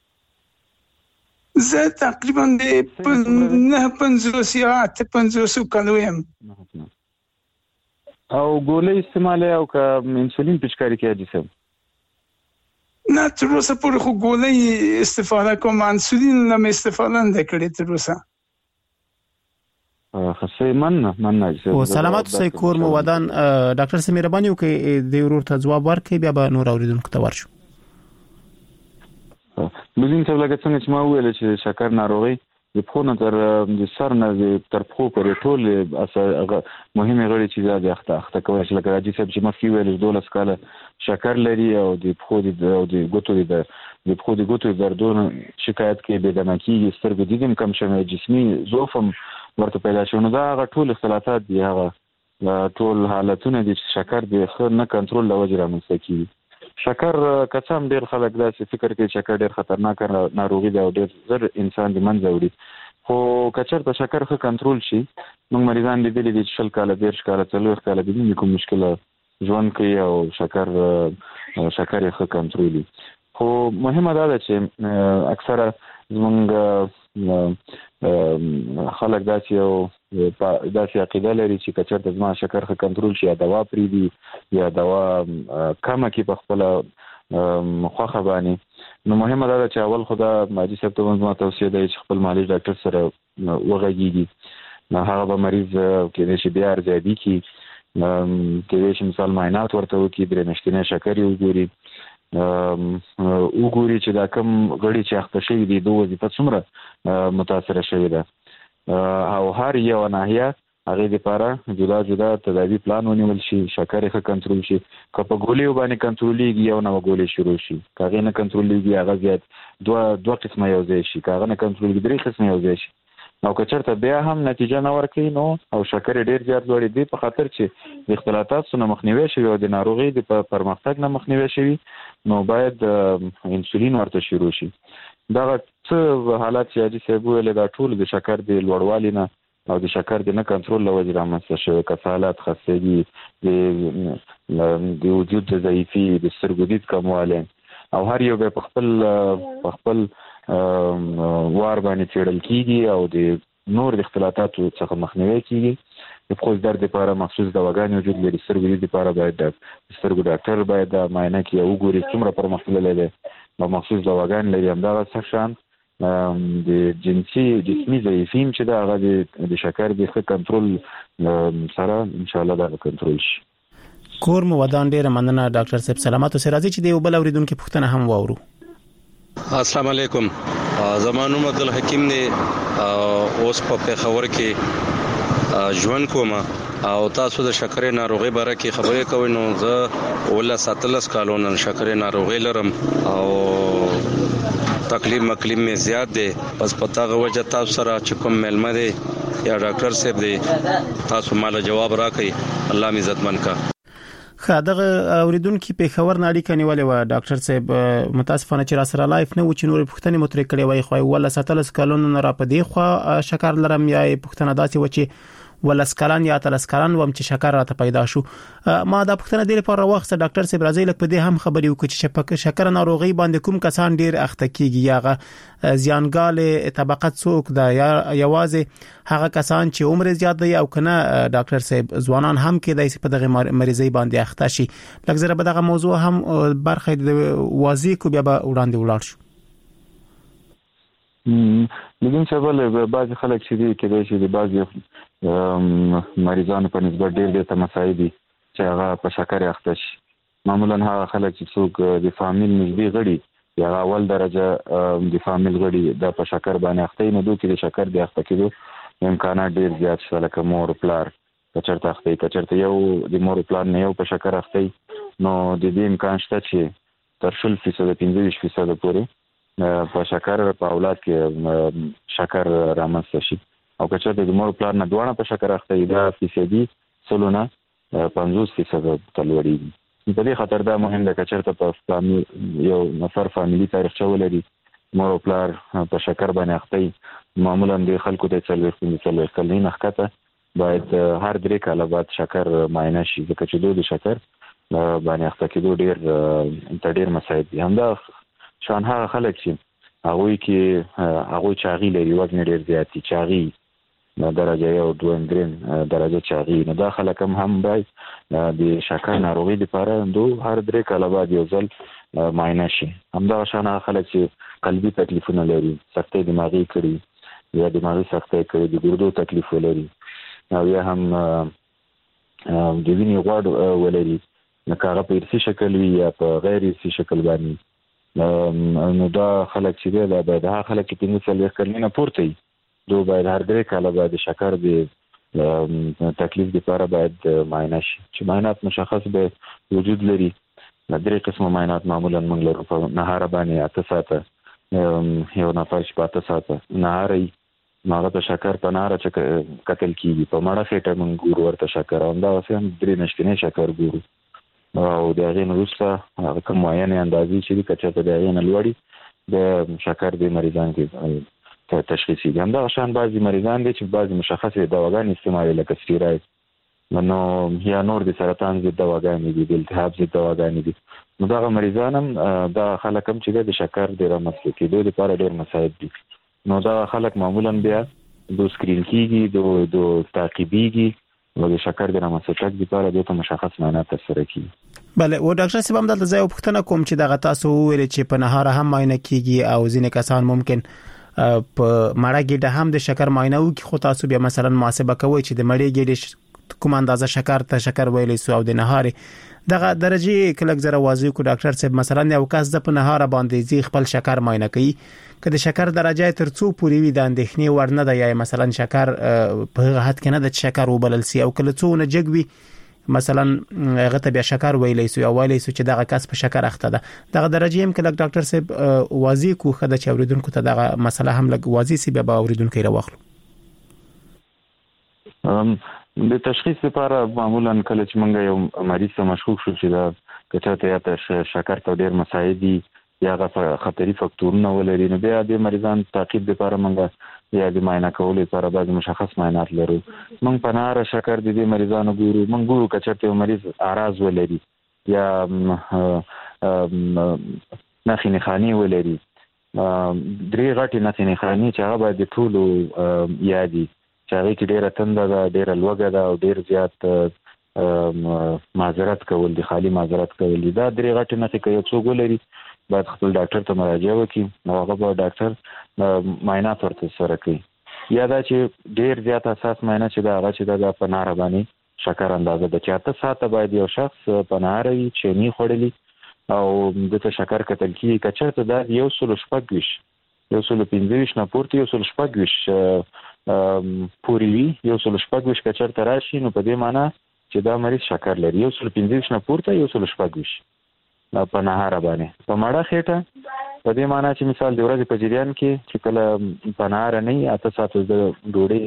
زه تقریبا د نه پنځوس یا اته پنځوس کالو یم او ګولې استعمال او که انسولین پچکاری کې اجازه نه تر اوسه پورې خو ګولې استفاده کوم انسولین نه استفاده نه کړې تر اوسه خاصه مننه مننه او سلامات اوسئ کور مو ودان ډاکټر سي مهرباني وکړئ د ورور ته ځواب ورکړئ بیا به نور اوریدونکو ته ورشو لزین څه لکه څنګه چې ما ویل چې شکر ناروغي د پخونه تر د سر نه تر پخو پورې ټول مهمه غړي چې د اخته اخته کوي چې لکه راځي چې مخکې ویل دولس کاله شکر لري او د پخو د د ګوتو د د پخو د ګوتو دردونو شکایت کې به د مکیږي سترګې دیدم کم شمه جسمي ضعفم ورته پیدا شونه دا هغه ټول اختلافات دي هغه ټول حالتونه دي چې شکر د خر نه کنټرول لوجه رامنځته کیږي شکر کڅام ډیر خلک داسې فکر کوي چې شکر ډیر خطرناک ناروغي ده او ډیر زر انسان د منځ وړي خو کچرته شکر خو کنټرول شي موږ مریضان لیدلي دي چې شل کاله دیرش کاله څلور کاله د کوم مشکله ژوند کوي او شکر شکر یې خو کنټرولي. خو مهمه دا ده چې اکثره زمونږ خلک داسې یو داسې عقیده لري چې کچرته زما شکر ښه کنټرول شي یا دوا پرېږدي یا دوا کمه کړي په خپله خوښه باندې. نو مهمه دا ده چې اول خو دا حاجي صاحب ته زما توصیه ده چې خپل معالج ډاکټر سره وغږېږي. نو هغه به مریض کېدای شي بیا ارزیابي کړي، کېدای شي مثال معاینات ورته وکړي، درې میاشتنی شکر یې وګوري، وګوري چې دا کوم غړي چې اخته شوي دي د وظیفه څومره متاثره شوې ده او هر یو ناحیه هغې دپاره جدا جدا تداوي پلان ونیول شي، شکر یې ښه کنټرول شي. که په ګولیو باندې کنټرولېږي یو نوه ګولۍ شروع شي، که هغې نه کنټرولېږي هغه زیات دوه دوه قسمه یو ځای شي، که هغه نه کنټرولېږي درې قسمه یو ځای شي. او که چېرته بیا هم نتیجه نه ورکوي نو او شکر یې ډېر زیات لوړ دی په خاطر چې د اختلاطاتو نه مخنیوی شوي او د ناروغۍ د پرمختګ نه مخنیوی شوي نو باید انسولین ورته شروع شي. دغه څه حالات چې حاجي صاحب وویلې دا ټول د شکر د لوړوالي نه او د شکر د نه کنټرول له وجې رامنځته شوی، کسالت، خستګي، د وجود د ضعیفي، د سترګو دید کموالی او هر یو به په خپل په خپل وار باندې څېړل کېږي او د نور د اختلاطاتو څخه مخنیوی کېږي. د پښو درد لپاره مخصوص دواګانې وجود لري، سترګو دید لپاره باید د سترګو ډاکټر باید دا معاینه کړي او وګوري څومره پرمختللی دی او مخصوص دواګانې لري. همدغه څه شان د جنسي جسمي ضعیفي چې ده هغه د شکر د ښه کنټرول سره انشاءالله دا به کنټرول شي. کور مو ودان ډېره مننه ډاکټر صاحب. سلامات اوسئ. راځئ چې د یو بل اورېدونکي پوښتنه هم واورو. السلام علیکم. زما نوم عبدالحکیم دی، اوس په پېښور کې ژوند کوم او تاسو د شکرې ناروغۍ باره کې خبرې کوئ. نو زه اوولس اتلس کالونه شکرې ناروغۍ لرم او تکلیف مکلیف مې زیات دی. پس په دغه وجه تاسو سره چې کوم میلمه دی یا ډاکټر صاحب دی تاسو مال جواب راکړئ. الله مې عزتمن کا. خدغه اوریدونکو په خبر نه اړیکه نیولې و ډاکټر صاحب، متاسفانه چې را سره لایف نه و چې نور پوښتنې مترې کړې وای خو ولا ساتلس کلون نه را پدې خو شکر لرم یا پوښتنه داسې و چې ولس کلان یا تلس کلان وم چې شکر راته پیدا شو. ما دا پوښتنه د لپاره وخت ډاکټر صاحب راځي لکه په دې هم خبرې وکړي چې شکر ناروغي باندې کوم کسان ډیر اخته کیږي یا زیانګال طبقه څوک دا یا یوازې هغه کسان چې عمر زیات دی او کنه ډاکټر صاحب ځوانان هم کې دایسي په دغه مریضي باندې اخته شي. لکه زره به دغه موضوع هم برخه واضح کو بیا به وړاندې ولاړ شو. لګین چې بعض خلک چې دي کې د شي بعض مریضانو په نسبت ډېر ډېر مسایل دي چې هغه په شکر اخته شي. معمولا هغه خلک چې څوک د فامیل نږدې غړي یا اول درجه د فامیل غړي د په شکر باندې اخته نه دوی کې د شکر د اخته کېدو امکانات ډېر زیات شته، لکه مور پلار کچرته اخته کچرته یو د مور پلار نه یو په شکر اخته نو د دې امکان شته چې تر شل فیصد پنځه ویشت فیصد پورې په شکر په اولاد کې شکر رامنځته شي. او کچرته د مور پلار نه دواړه په شکر اخته دا فیصدي سلونه پنځوس فیصد تلوړي. په دې خاطر دا مهم ده کچرته په فامیل یو نفر فامیلی تاریخچه ولري مور پلار په شکر باندې اخته معمولا د خلکو د څلوېښت پنځه څلوېښت کلنۍ نخکته باید هر درې کاله بعد شکر معاینه شي ځکه چې دوی د شکر باندې اخته کېدو ډېر ډېر مسایل دي. همدا شان هغه خلک چې هغوی کې هغوی چاغي لري وزن ډېر زیات دي چاغي درجه یو دویم دریم درجه چاغي نو دا خلک هم هم باید د شکر ناروغۍ لپاره دو هر درې کاله بعد یو ځل معاینه شي. همدا شان هغه خلک چې قلبي تکلیفونه لري، سختۍ دماغي کړي یا دماغي سختۍ کړي، د ګردو تکلیف ولري او یا هم د وینې غوړ ولري لکه هغه په ارثي شکل وي یا په غیر ارثي شکل باندې نو دا خلک چې دی دا باید هغه خلک چې پنځه څلوېښت کلونه پورته وي دو باید هر درې کاله باید شکر د تکلیف لپاره باید معاینه شي چې معاینات مشخص به وجود لري. درې قسمه معاینات معمولا موږ لرو په نهاره باندې اته ساعته یو نفر چې په اته ساعته نهاره نو هغه ته شکر په نهاره چې کتل کېږي په مړه خېټه موږ ګورو ورته شکر او همدغسې هم درې میاشتنی شکر ګورو او د هغې نه وروسته هغه کوم معینې اندازې چې دي که چېرته د هغې نه لوړي د شکر د مریضان کې تشخیصي هم دا شان بعضي مریضان دي چې بعضي مشخصه دواګانې استعمالوي لکه سټیراید نو یا نور د سرطان ضد دواګانې دي د التهاب ضد دواګانې دي نو دا مریضان هم دا خلک هم چې د شکر د رامنځته کېدو لپاره ډېر مساعد دي نو دا خلک معمولا بیا د سکرین کیږي د د تعقیبيږي نو د شکر د رامنځته لپاره د مشخص معاینات ترسره کیږي. بله او ډاکټر صاحب هم دلته ځای پوښتنه کوم چې دغه تاسو ویل چې په نهار هم معاینه کیږي او ځینې کسان ممکن په مړه ګډه هم د شکر معاینه وکړي خو تاسو بیا مثلا محاسبه کوئ چې د مړې ګډه کوم اندازه شکر ته شکر ویلې سو او د نهار دغه درجه کلک زره واضح کو ډاکټر صاحب مثلا یو کس د په نهار باندې زی خپل شکر معاینه کوي کله شکر درجه تر څو پورې وي د اندېښنې ورنه ده یا مثلا شکر په هغه حد کې نه د شکر وبلل سي او کله څو نه جګوي مثلا هغه ته بیا شکر ویلې سو او ویلې سو چې دغه کس په شکر اخته ده دغه درجه هم کله ډاکټر صاحب واضح کو خدای چې اوریدونکو ته دغه مسله هم لګ واضح سي بیا اوریدونکو یې راوخلو. د تشخیص لپاره معمولا کله چې موږ یو مریض ته مشکوک شو چې دا کچته یا ته شکر ته ډیر مساعد دي یا غو خطري فاکتورونه ولري نو بیا د مریضان تعقیب لپاره موږ یا د معاینه کولو لپاره بعض مشخص معاینات لرو. موږ په نهار شکر د دې مریضانو ګورو موږ ګورو کچته یو مریض اعراض ولري یا نخي نخاني ولري درې غټي نخي نخاني چې هغه باید ټولو یادي چاغي کې ډیره تنده ده ډیره لوګه ده او ډیر زیات معذرت کول دي خالی معذرت کول دي دا درې غټ نه کوي څو ګولري باید خپل ډاکټر ته مراجعه وکړي نو هغه به ډاکټر معاینات ورته سره کوي یا دا چې ډیر زیات اساس معاینه چې دا هغه چې دا په نهار باندې شکر اندازه د چاته ساته باید یو شخص په نهار وي چینی خوړلی او د شکر کتل کی کچرته دا یو سل شپږ یو سل پنځه ویشت نه پورته یو سل شپږ ویشت پوری وی یو سل شپږ ویشت کچرته راشي نو په دې معنی چې دا مریض شکر لري یو سل پنځه ویشت نه پورته یو سل شپږ ویشت په نهار باندې په مړه خېټه په دې معنی چې مثال د ورځې په جریان کې چې کله په نهار نه اته ساعت د ډوډۍ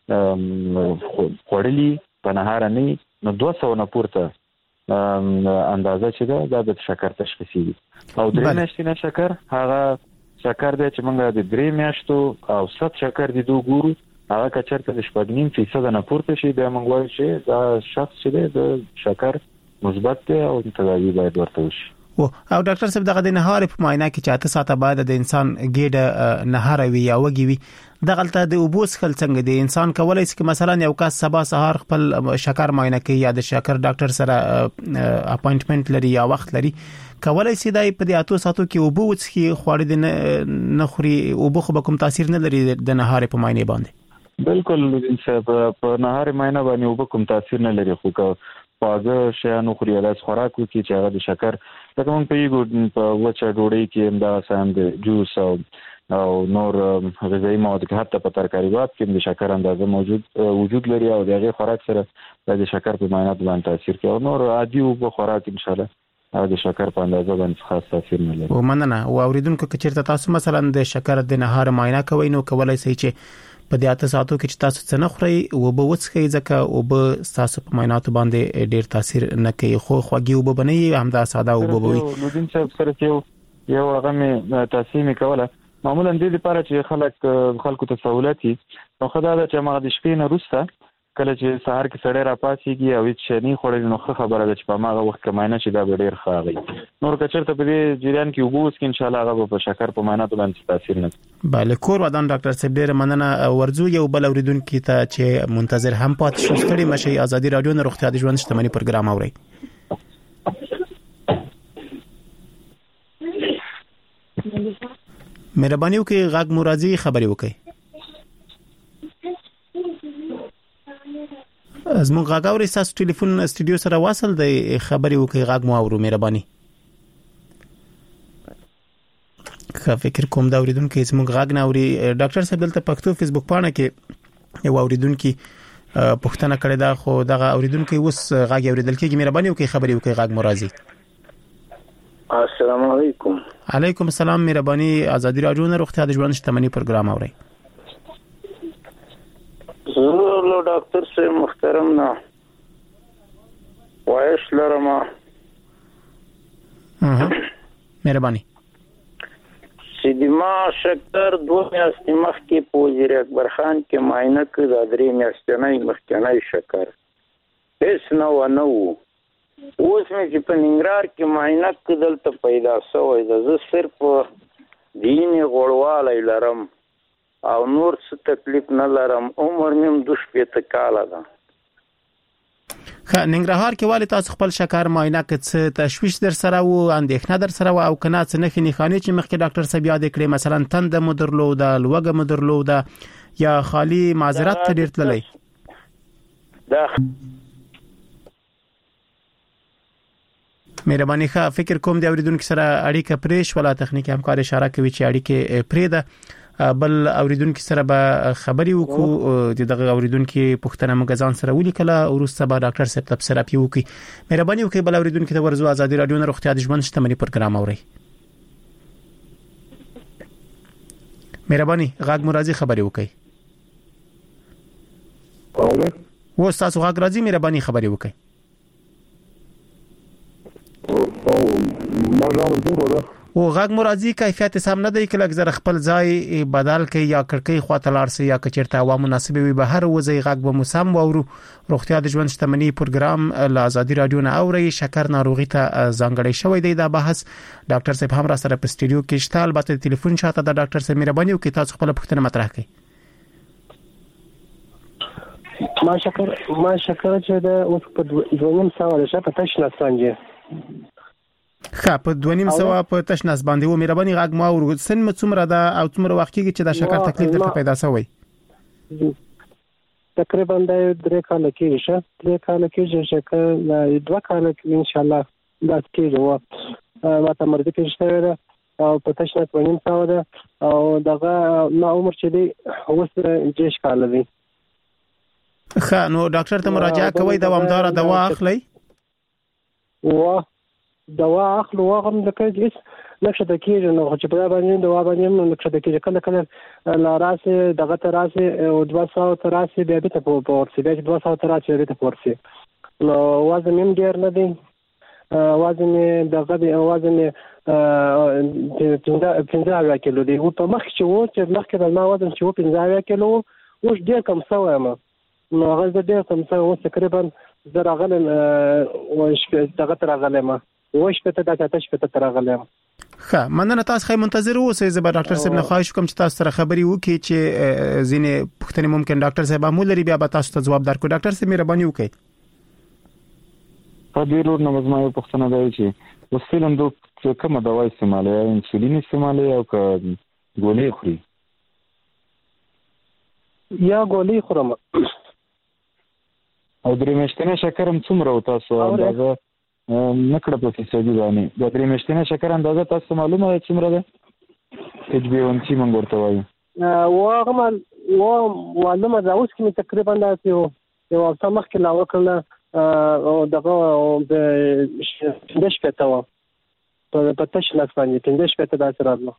خوړلي په نهار نه نو دوه سوه نه پورته اندازه چې دا د شکر تشخیصي دي او درې میاشتې نه شکر هغه شکر دی چې موږ د درې میاشتو او ست شکر دي دوه ګورو هغه کچرته د شپږ نیم فیصد نه پورته شي بیا موږ وایو چې دا شخص چې د شکر مثبت دی او تداوی باید ورته وشي. او ډاکټر صاحب دغه د نهار په معاینه کې چې اته ساعته بعد د انسان ګډه نهار وي یا وږي وي دغلته د اوبوس خل څنګه دی انسان کولای شي مثلا یو کس سبا سهار خپل شکر معاینه کوي یا د شکر ډاکټر سره اپاینټمنټ لري یا وخت لري کولای شي دای په دې اته ساعتو کې اوبوس کې خوړې د نخري اوبو خو به کوم تاثیر نه لري د نهار په معاینه باندې. بالکل په نهار معاینه باندې اوبو کوم تاثیر نه لري خو پاګه شیانو خوري لاس خوراکو کې چې هغه د شکر لکه موږ په یو په وچه ډوډۍ کې دا سم د جوس او او نور غذایی مواد کې حتی په ترکاریات کې د شکر اندازه موجود وجود لري او دغه خوراک سره د شکر په معاینات باندې تاثیر کوي او نور عادي او خوراک ان شاء الله د شکر په اندازه باندې خاص تاثیر نه لري. ومننه او اوریدونکو کې چیرته تاسو مثلا د شکر د نهار معاینه کوي نو کولای شي چې په دې اته ساعتو کې چې تاسو څنګه خوري او به وڅخي ځکه او به تاسو په معاینات باندې ډیر تاثیر نه کوي خو خوږی او به بنئ همدا ساده او به وي نو دین څه سره یو یو هغه می تاسیمه کوله معمولا د دې لپاره چې خلک خلکو ته سہولتي نو خدای دا چې ما د شپې نه روسته کله چې سهار کې سړی را پاسيږي او هیڅ شي نه خورل نو خبره ده چې په ماغه وخت کې معاینه شي دا ډیر ښه غي نور کچرته په دې جریان کې وګورئ چې ان شاء الله هغه په شکر په معاینات باندې تاثیر نه. bale کور ودان ډاکټر صاحب ډیر مننه ورزو یو بل اوریدونکو ته چې منتظر هم پات شو ستړي مشي ازادي رادیو نه روغتیا د ژوند شتمنۍ پروګرام اوري. مهرباني وکړئ غاګ مرادي خبري وکړئ. زموږ غاګاوري تاسو ټلیفون استودیو سره واصل دی خبري وکړئ غاګ مو اورو مهرباني. که فکر کوم دا اوریدونکو زموږ غاګ نه اوري ډاکټر صاحب دلته پښتو فیسبوک پاڼه کې یو اوریدونکو پښتنه کړې دا خو دغه اوریدونکو اوس غاګ اوریدل کېږي مهرباني وکړئ خبري وکړئ غاګ مرادي. السلام علیکم. علیکم السلام مهرباني ازادي رادیو نه روغتیا د ژوند شتمنۍ پروګرام اوري. زه ډاکټر صاحب محترم نه وایش لرم. ها مهرباني. چې ما شکر دوه میاشتې مخکې په وزیر اکبر خان کې معاینه کړ، د درې میاشتنۍ مخکنی شکر هیڅ نه و نه و. اوس مې چې په ننګرهار کې معاینه کړ دلته پیدا شوی ده. زه صرف دیني غوړوالی لرم او نور څه تکلیف نه لرم. عمر مې هم دوه شپېته کاله ده. خا ننګرهار کې والي تاسو خپل شکر معاینه کړ، څه تشویش در سره وو، اندېښنه در سره وو او کنه څه نه خني خاني چې مخکې ډاکټر صاحب یاد کړی مثلا تند مو درلوده، لوګه مو درلوده یا خالی معذرت ته ډیر تللی؟ دا مهرباني ښه فکر کوم د اوریدونکو سره اړیکه پرېش ولا تخنیکی همکار اشاره کوي چې اړیکه پرېده. بل اوریدونکو سره به خبري وکړو، د دغه اوریدونکو پښتنه مګزان سره ولیکله ورسته به ډاکټر صاحب تبصره پی وکي. مهرباني وکړئ بل اوریدونکو ته ورزو ازادي رادیو نه روغتیا د ژوند شتمنۍ پروګرام اوري. مهرباني غاګ مرضی خبري وکړئ. و تاسو غاګ راځي، مهرباني خبري وکړئ. او غاګ مرضی کیفیت سم نه دی، کله زر خپل ځای بدل کړي یا کړکۍ خواته لارسي یا کچرته وا مناسبه وي به هر وځي غاګ به مسم وورو. روغتیا د ژوند شتمنۍ پروګرام ل ازادي رادیو نه اوري. شکر ناروغي ته ځانګړی شوی دی دا بحث. ډاکټر صاحب هم را سره په سټډیو کې شته، البته ټلیفون شاته د ډاکټر صاحب مهرباني وکړئ تاسو خپل پوښتنه مطرح کړئ. ما شکر ما شکر چې د اوس په دویم سوال شپه تاسو نه څنګه خا په دویم سوا په تشناس باندې و مهرباني غاګ ما ور سن مڅومره ده او څومره وخت کې چې دا شکر تکلیف درته پیدا شوی؟ تقریبا د درې کال کې شه درې کال کې چې شکر دوه کال کې ان شاء الله دا کېږي و ما ته مرګ کې شته او په تشناس باندې سوا ده او دغه ما عمر چې دی اوس جېش کال دی. خا نو ډاکټر ته مراجعه کوي دوامدار دوا اخلي؟ و دوا اخلو واغم د کېږي نقشه د کېږي نو چې په باندې دوا باندې نقشه د کېږي کله کله لا راسه دغه ته راسه او دوه سوه ته راسه بیا به ته په ورسې بیا دوه سوه ته راسه بیا ته ورسې نو وزن هم ډیر نه دی. وزن دغه دی وزن پنځه اویا کیلو دی. او په مخ چې و چې مخکې د ما وزن چې و پنځه اویا کیلو اوس ډیر کم شوی یم. نو هغه ډیر کم شوی اوس تقریبا زه راغلم دغه ته راغلم وښ په ته د تاسو په ته راغلم. ښه مننه تاسو خې منتظر اوسئ. زه به ډاکټر صاحب نه خواهش کوم چې تاسو سره خبري وکړي چې ځینې پوښتنې ممکن ډاکټر صاحب هم لري بیا به تاسو ته جواب درکړي. ډاکټر صاحب مهرباني وکړئ. په دې ورو نو زما یو پوښتنه ده چې اوس فلم دوه کومه دوا استعمالوي، انسولین استعمالوي او که ګولۍ خوري؟ یا ګولۍ خورم. او درې میاشتنی شکر هم څومره و تاسو اندازه نکړه په فیصدي باندې؟ د درې میاشتنی شکر اندازه تاسو معلومه ده څومره ده؟ ایچ بي ون سي موږ ورته وایو. واغه و معلومه ده اوس کې تقریبا دا یو یو هفته مخکې لا وکړله او دغه پنځه شپېته وه په تش لاس باندې پنځه شپېته داسې راتله.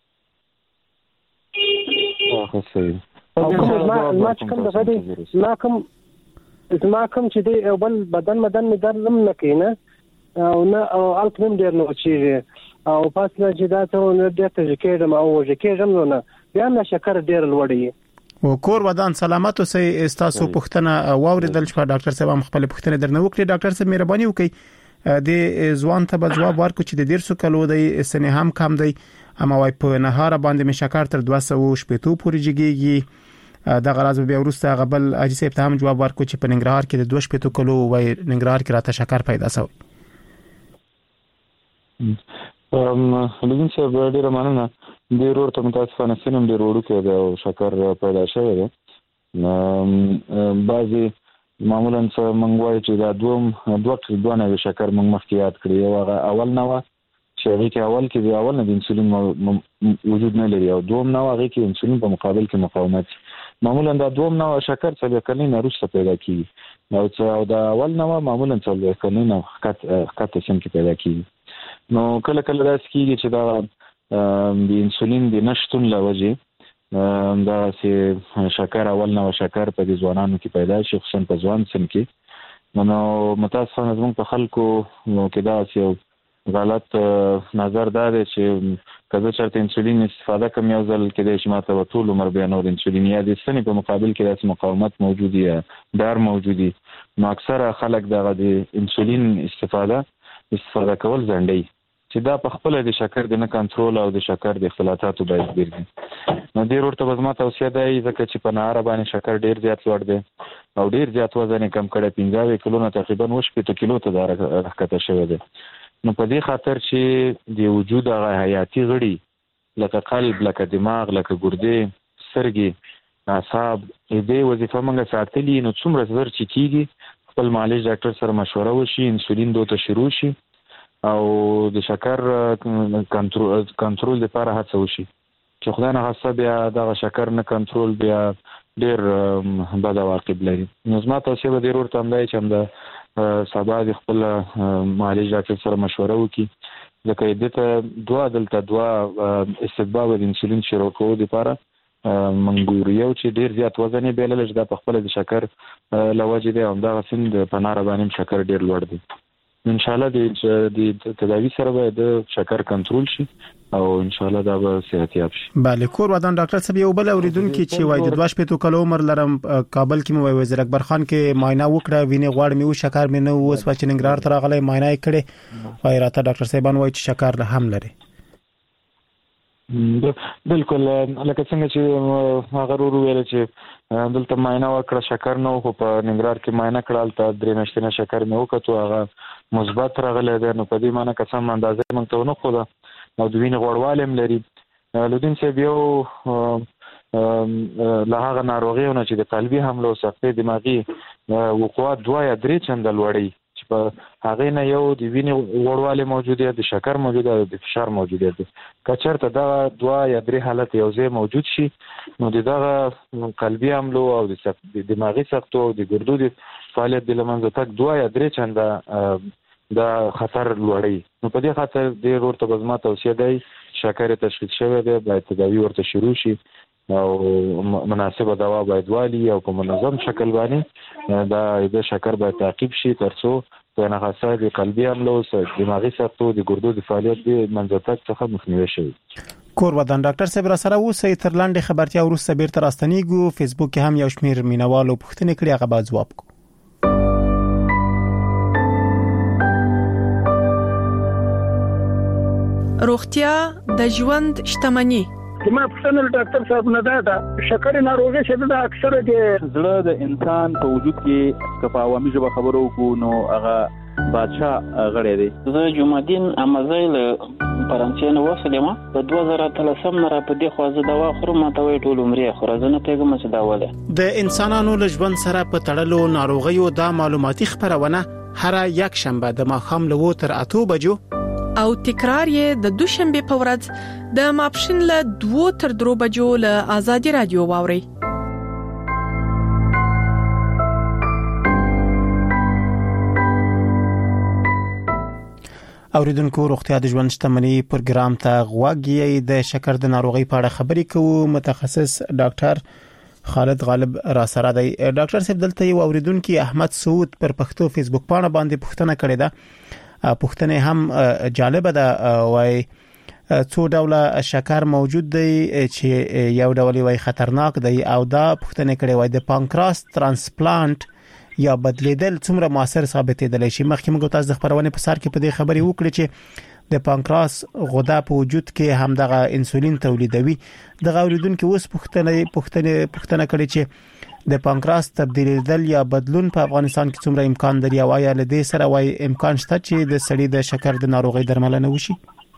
ښه صحیح. ما چې کوم دغه دی ما کوم زما کوم چې دی بل بدن بدن مې درد هم نه کوي نه او نه او الکلم ډیر نه وچیږي او پاسله چې دا ته نه ډېر ته کېږم او وځي کېږم نو نه بیا نه شکر ډیر لوړ دی. او کور ودان سلامت اوسئ. تاسو پوښتنه واوریدل چې ډاکټر صاحب هم خپل پوښتنه درنه وکړي. ډاکټر صاحب مهرباني وکړئ د ځوان ته به جواب ورکړو چې د ډیر سو کلو دی سنې هم کم دی اما وايي په نهار باندې مې شکر تر دوه سوه شپېته پورې جګیږي. دا غراز به ورسته غبل اجي صاحب ته هم جواب ورکړو چې په ننګرهار کې د دوه شپېته کلو وای ننګرهار کې راته شکر پیدا شوی. ام لګین چې ډېر مننه. د ورور ته متاسفانه سینم ډېر وړو کې د شکر پیدا شوی دی. بعضی معمولا څه منغوي چې دا دوم دوه دوه نه شکر موږ مخکې یاد کړی او هغه اول نه و چې هغه کې اول کې دی اول نه د انسولین وجود نه لري او دوم نه هغه کې انسولین په مقابل کې مقاومت. معمولا دا دوم نه شکر څلور کلین وروسته پیدا کیږي او څو دا اول نه معمولا څلور کلین خط خط سم کې پیدا کیږي. نو کله کله دا سکیږي چې دا د انسولین د نشټون لوجه دا چې شکر اول نه شکر په دې ځوانانو کې پیدا شي خصوصا په ځوان سن کې. نو متاسفانه زموږ په خلکو کې دا چې غلط نظر دا دی چې کله چې انسولین استفاده کوم یو ځل کې د شماته ټول عمر به نور انسولین یا د سنې په مقابل کې د مقاومت موجودي دار موجودي نو اکثره خلک دغه د انسولین استفاده استفاده کول ځنډي چې دا په خپل د شکر د نه کنټرول او د شکر د اختلالاتو باعث ګرځي نو ډیر ورته بزما توصیه ده ځکه چې په نهار باندې شکر ډیر زیات لوړ دی او ډیر زیات وزن کم کړي پنځه کیلو نه تقریبا وشپته کیلو ته راکته شوی دی نو په دې خاطر چې د وجود هغه حیاتي غړي لکه قلب لکه دماغ لکه ګردې سترګې اعصاب دې وظیفه موږ ساتلي نو څومره زر چې کیږي خپل معالج ډاکټر سره مشوره وشي انسولین دوته شروع شي او د شکر کنټرول کنټرول لپاره هڅه وشي چې خدای نه خاصه بیا د شکر نه کنټرول بیا ډیر بد عواقب لري نو زما توصیه به ډیر ورته همدای چې هم سبا د خپل معالج ډاکټر سره مشوره وکړي ځکه دې ته دوا دلته دوا استحباب د انسولین شروع کولو لپاره منګوریو چې ډیر زیات وزن یې بیلل چې د خپل د شکر لوجې دی هم دا سند په نار باندې شکر ډیر لوړ دی ان شاء الله د تداوی سره به د شکر کنټرول شي او ان شاء الله دا به صحتياب شي. بله کور ودان ډاکټر صاحب یو بل اوریدونکو چې وای د دوه شپې کلو عمر لرم کابل کې مو وزیر اکبر خان کې معاینه وکړه وینې غوړ مې او شکر مې نو اوس په چنګرار تر غلې معاینه کړې وای راته ډاکټر صاحبان وای چې شکر له هم لري. بالکل لکه څنګه چې هغه ورو ویل چې دلته معاینه وکړه شکر نو خو په ننګرهار کې معاینه کړل ته درې میاشتې شکر مې وکړو هغه مثبت راغلی دی نو په دې معنی قسم اندازې موږ ته نه خو دا او د وینې غوړوالی هم لري لودین صاحب یو له هغه ناروغیونه چې د قلبي حمله او سختې دماغي وقوعات دوه یا درې چنده لوړی چې په هغه نه یو د وینې غوړوالی موجود دی د شکر موجود دی د فشار موجود دی کچرته دا دوه یا درې حالت یو ځای موجود شي نو دغه قلبي حمله او د دماغي سختو او د ګردو د فعالیت د لمنځه تک دوه یا درې چنده دا خطر لوړی نو په دې خاطر د ورته بزما توصیه دی شکر تشخیص شوی دی باید تداوی ورته شروع شي او مناسبه دوا باید والی او په منظم شکل باندې دا د شکر باید تعقیب شي ترڅو په نه خاصه د قلبي حمله او دماغي سختو د ګردو د فعالیت د منځ تک څخه مخنیوي شي. کور ودان ډاکټر صاحب را سره اوسئ تر لاندې خبرتیا ورسته بیرته راستنیږو فیسبوک کې هم یو شمیر مینوالو پوښتنه کړې هغه به ځواب کو. روغتیا د ژوند شتمنی زما پښتنه ډاکټر صاحب نه دا شکر ناروغي چې دا اکثره د زړه د انسان په وجود کې کپا عوامي ژبه خبرو کو نو هغه بادشاہ غړی دی. زه جمعدین امازیل فرانسې نو وسلم په دوه زره ثلاثم نه را په دې خو زه دوا خورم ته وی ټول عمرې خور زه نه پیګم چې دا وله د انسانانو له ژوند سره په تړلو ناروغیو د معلوماتي خبرونه هر یک شنبه د ماښام له وو تر اته بجو او تکرار یې د دوشنبه په ورځ د ماپښین له دوه تر درو بجو له آزادي رادیو واوري. اوریدونکو روغتیا د ژوند شتمنۍ پروګرام ته غوږی د شکر د ناروغي په اړه خبرې کوو متخصص ډاکټر خالد غالب را سره دی. ډاکټر صاحب دلته یو اوریدونکو احمد سعود پر پښتو فیسبوک باندې باندې پوښتنه کړې ده پوښتنه هم جالب ده وای څو ډوله شکر موجود دی چې یو ډول وای خطرناک دی او دا پوښتنه کړې وای د پانکراس ترانسپلانت یا بدلیدل څومره موثر ثابتېدل شي. مخکې موږ تاسو د خبرونه په سر کې په دې خبرې وکړې چې د پانکراس غده په وجود کې هم دغه انسولین تولیدوي. دغه اوریدونکو اوس پوښتنه پوښتنه پوښتنه کړې چې د پانکراس تبدیلیدل یا بدلون په افغانستان کې څومره امکان لري او آیا له دې سره وای امکان شته چې د سړي د شکر د ناروغي درملنه وشي؟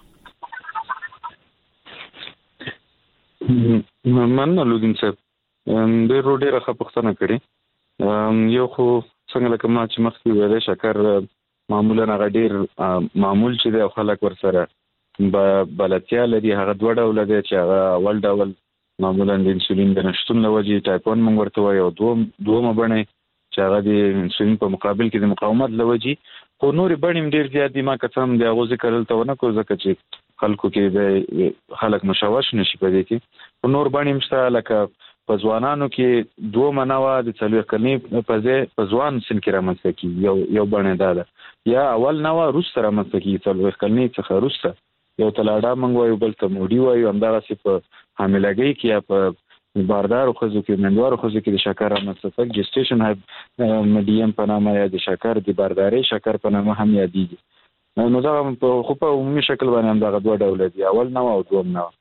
مننه لودین صاحب ډېر ډېر ښه پوښتنه کړې. یو خو څنګه لکه ما چې مخکې ویل شکر معمولا هغه ډېر معمول چې دی او خلک ورسره بلدتیا لري هغه دوه ډوله دی چې هغه اول ډول معمولا د انسولین د نشټون لوجې ټایپ ون موږ ورته وایو دوم دومه بڼه چې هغه د انسولین په مقابل کې د مقاومت لوجې خو نور بڼې ډېر زیات دي ما قسم دی هغه ذکر دلته ونه کو ځکه چې خلکو کې د خلک مشوش نشي پدې کې خو نور بڼې مشته لکه په ځوانانو کې دوه مناوه د څلور کلنۍ په ځای په ځوان سن کې رامنځته کی یو یو بڼه ده یا اول نو روس سره مسکی څلور کلنی څخه روس یو تلاډا منغ وایو بل ته موډي وایو همدغه سي په حاملګي کې یا په باردار خوځو کې منوار خوځو کې د شکر رامنځته جسټیشن هاي میډیم په نامه یا د شکر د بارداري شکر په نامه هم یادېږي. نو دا په خو په عمومي شکل باندې هم دغه دوه ډول دي، اول نو او دوم نو.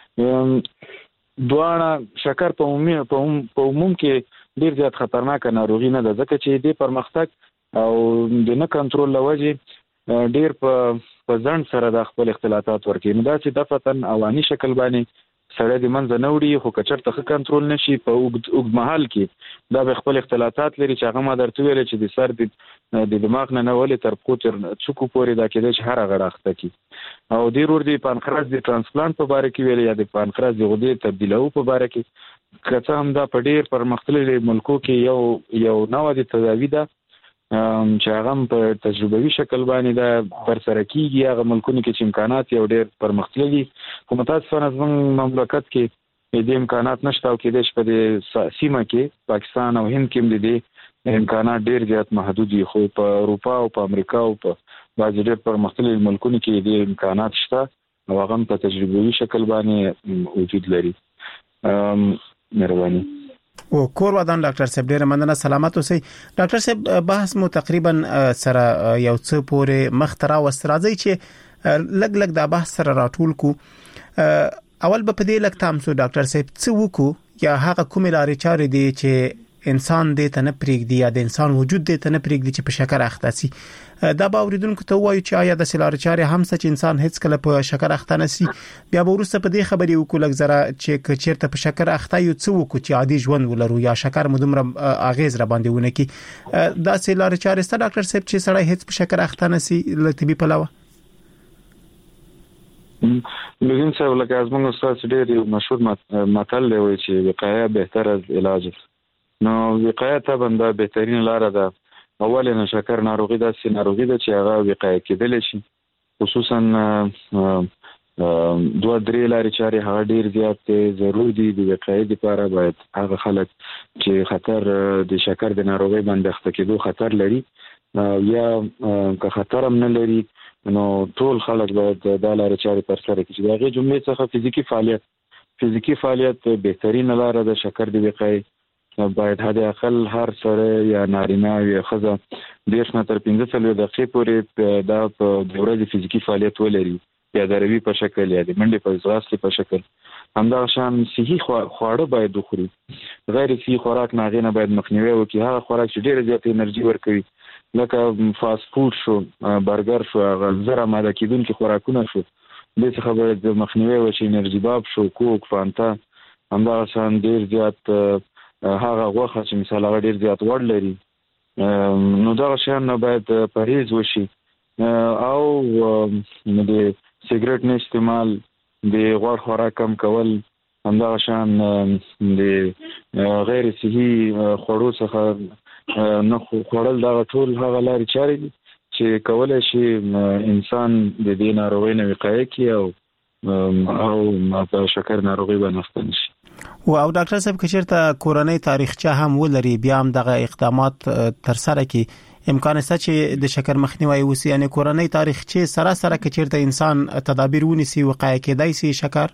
دواړه شکر په عمومي په عموم کې ډیر زیات خطرناک ناروغي نه ده، ځکه چې د پرمختګ او د نه کنټرول لوجه ډیر په په ځان سره د خپل اختلافات ورکړي. نو دا چې د فتن اواني شکل باندې سره د منځ نه وړي، خو کچرته ښه کنټرول نشي په اوږد مهال کې دا به خپل اختلافات لري چې هغه ما درته ویل چې د سر د دماغ نه نه ولې تر پوتر څوک پورې دا کېدای چې هر هغه راخته کی. او د ورور د پانکراس د ترانسپلانت په باره کې ویل یا د پانکراس د غدې تبدیلو په باره کې، کله هم دا په ډیر پرمختللي ملکو کې یو یو نوع د تداوی ده چې هغه په تجربوي شکل باندې دا پر سره کیږي. هغه ملکونه کې چې امکانات یو ډیر پرمختللي، خو متاسفانه زموږ مملکت کې د امکانات نشته او کېدای شي په دې سیمه کې پاکستان او هند کې د دې امکانات ډیر زیات محدود دي، خو په اروپا او په امریکا او په بعض ډیر پرمختللي ملکونو کې د امکانات شته او هغه په تجربوي شکل باندې وجود لري. مهرباني. او کور ودان ډاکټر صاحب ډیر مننه، سلامت اوسئ. ډاکټر صاحب بحث مو تقریبا سره یو څه پورې مخترا وسترازي چې لګ لګ دا بحث سره راټول کو. اول به په دې لک تاسو ډاکټر صاحب څه وکړو یا هغه کوم لارې چارې دي چې انسان دې ته نه پرېږدي یا د انسان وجود دې ته نه پرېږدي چې په شکر اخته سي. دا به اوریدونکو ته وایي چې آیا د سلار چارې هم څه چې انسان هیڅ کله په شکر اخته نسی. بیا به ورسته په دې خبرې وکړو لږ زره چې چیرته په شکر اخته یو څه وکړو چې عادي ژوند ولرو یا شکر مو دومره اغیز را باندې ونه کی. دا سلار چارې ست ډاکټر صاحب چې سړی هیڅ په شکر اخته نسی له طبي پلوه. لږین څه ولکه از موږ استاد ډېر مشهور متل دی وایي چې وقایه بهتر از علاج. نو وقایه ته بنده بهترین لار ده. اول نه شکر ناروغي ده سي ناروغي ده چې هغه وقایه کېدل شي، خصوصا دوه درې لارې چارې هغه ډیر زیات ضروري دي د وقایې لپاره. باید هغه خلک چې خطر د شکر د ناروغي باندې اخته کېدو خطر لري یا که خطر هم نه لري، نو ټول خلک باید د لارې چارې پر سر کړي. دا غي جملې څخه فزیکی فعالیت فزیکی فعالیت بهترین لار ده شکر د وقایې. باید حد اقل هر سره یا نارینه یا ښځه دیرش نه تر پنځه څلوېښت دقیقې پورې دا په د ورځې فزیکي فعالیت ولري، یا د روي په شکل یا د منډې په ځغاستې په شکل. همدغه شان صحي خواړه باید وخوري، غیر صحي خوراک نه هغې نه باید مخنیوی وکړي. هغه خوراک چې ډېره زیاته انرژي ورکوي لکه فاست فود شو، برګر شو، هغه زر اماده کېدونکي خوراکونه شو، دې څخه باید مخنیوی وشي. انرژي باب شو، کوک، فانتا. همدغه شان ډېر زیات هغه غوښه چې مثال هغه ډیر زیات وړ لري، نو دا شیان نه باید پرهیز وشي. او د سیګریټ نه استعمال، د غوړ خوراک کم کول، همدغه شان د غیر صحي خوړو څخه نه خوړل، دا ټول هغه لارې چارې دي چې کولای شي انسان د دې ناروغۍ نه وقایه کړي او او په شکر ناروغي باندې اخته نشي. او ډاکټر صاحب که چیرته کورنۍ تاریخچه هم ولري بیا هم دغه اقدامات تر سره کی امکان شته چې د شکر مخنیوي وسی، یعنی کورنۍ تاریخچه سره سره که چیرته انسان تدابیر ونیسي وقایه کېدای شي شکر.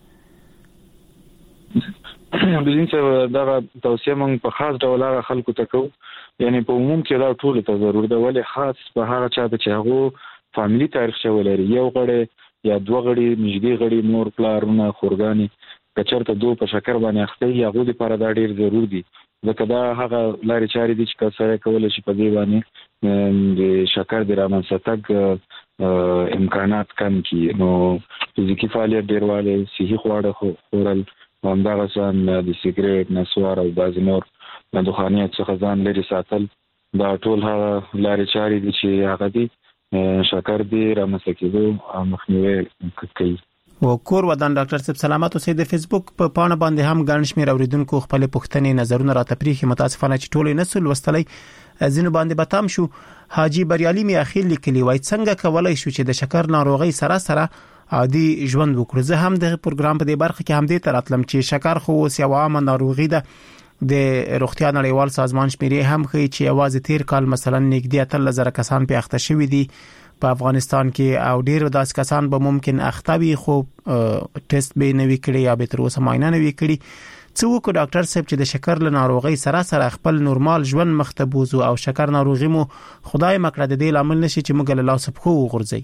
د دې څخه دا توصیه موږ په خاص ډول هغه خلکو ته کوو، یعنی په عموم کې دا ټول ته ضروري ده، ولې خاص په هغه چا ته چې هغه فاميلي تاریخچه ولري، یو غړي یا دوه غړي، نږدې غړي، مور پلارونه، خورګانی کچرته دو په شکر باندې اخته یا غو لپاره دا ډیر ضروري دي. ځکه دا هغه لارې چارې دي چې سره کولای شي په دې باندې د شکر د رامنځته امکانات کم کړي. نو فزیکی فعالیت ډیرواله، صحي خواړه خورل، همدغه ځان د سیګریټ، نسوار او بعض نور د دخانیت څخه ځان لري ساتل، دا ټول هغه لارې چارې دي چې هغه دي شکر دی رامنځته کېدو مخنیوي کوي. و کور ودان ډاکټر صاحب سلامت اوسئ. د فیسبوک په پاڼه باندې هم ګڼ شمېر اوریدونکو خپل پوښتنې نظرونه راته پریخي، متاسفانه چې ټول نه سول وستلای ځینو باندې بتام شو. حاجی بریالي می اخیل لیکلی وای څنګه کولای شو چې د شکر ناروغي سره سره عادي ژوند وکړو. زه هم د پروګرام په دې برخه کې هم دې تراتلم چې شکر خو اوس یو عام ناروغي ده د روغتیا نړیوال سازمان شمیرې هم ښیي چې یوازې تیر کال مثلا نږدې اتلس زره کسان په اخته شوي دي په افغانستان کې او ډیر داس کسان به ممکن اخته وي خو ټیسټ به نه وي کړی یا به تر اوسه معاینه نه وي کړی. څه وکړو ډاکټر صاحب چې د شکر له ناروغۍ سره سره خپل نورمال ژوند مخ ته بوزو او شکر ناروغي مو خدای مکړه د دې لامل نشي چې موږ له لاس په خو وغورځي؟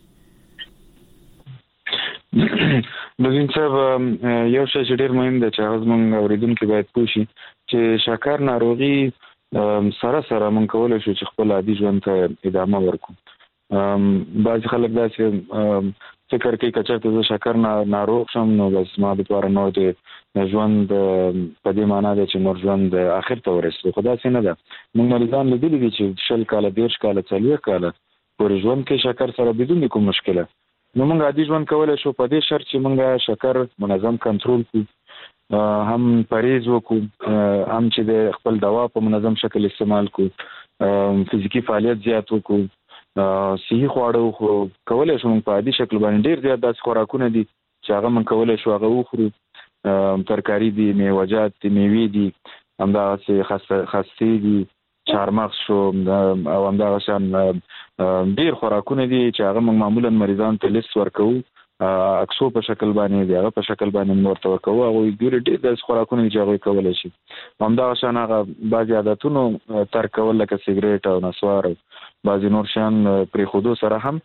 لوګین صاحب یو شی چې ډیر مهم دی چې موږ اوریدونکو باید پوه شي چې شکر ناروغي سره سره موږ کولای شو چې خپل عادي ژوند ته ادامه ورکړو. بعض خلک داسې فکر کوي چې چېرته زه شکر ناروغ شم نو بس ما د لپاره نو د ژوند په دې معنی ده چې نور ژوند اخر ته ورسېږي. خو داسې نه ده. موږ مریضان لیدلي دي چې شل کاله دېرش کاله څلوېښت کاله پورې ژوند کوي شکر سره بدون کوم مشکله. نو موږ عادي ژوند کولی شو په دې شرط چې موږ شکر منظم کنټرول کړو، هم پرهیز وکړو، هم چې د خپل دوا په منظم شکل استعمال کړو، فزیکي فعالیت زیات وکړو، صحي خواړه وخورو. کولی شو موږ په عادي شکل باندې ډېر زیات داسې خوراکونه دي چې هغه موږ کولی شو هغه وخورو. ترکاری دي، میوه‌جات دي، میوې دي، همداسې خستې دي، چهارمغز شو او همدغه شان ډېر خوراکونه دي چې هغه موږ معمولا مریضان ته لیست ورکوو، اکسو په شکل باندې دی، هغه په شکل باندې موږ ورته ورکوو. هغوی ډېر ډېر داسې خوراکونه دي چې هغوی کولی شي. همدغه شان هغه بعضې عادتونو ترک کول لکه سګرېټ او نسوار او بعضې نور شیان پرېښودو سره هم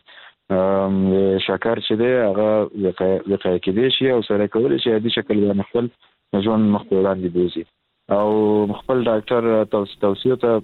شکر چې دی هغه وقایه کېدی شي او سره کولی شي عادي شکل باندې خپل ژوند مخ په وړاندې بوځي او خپل ډاکټر توصیو ته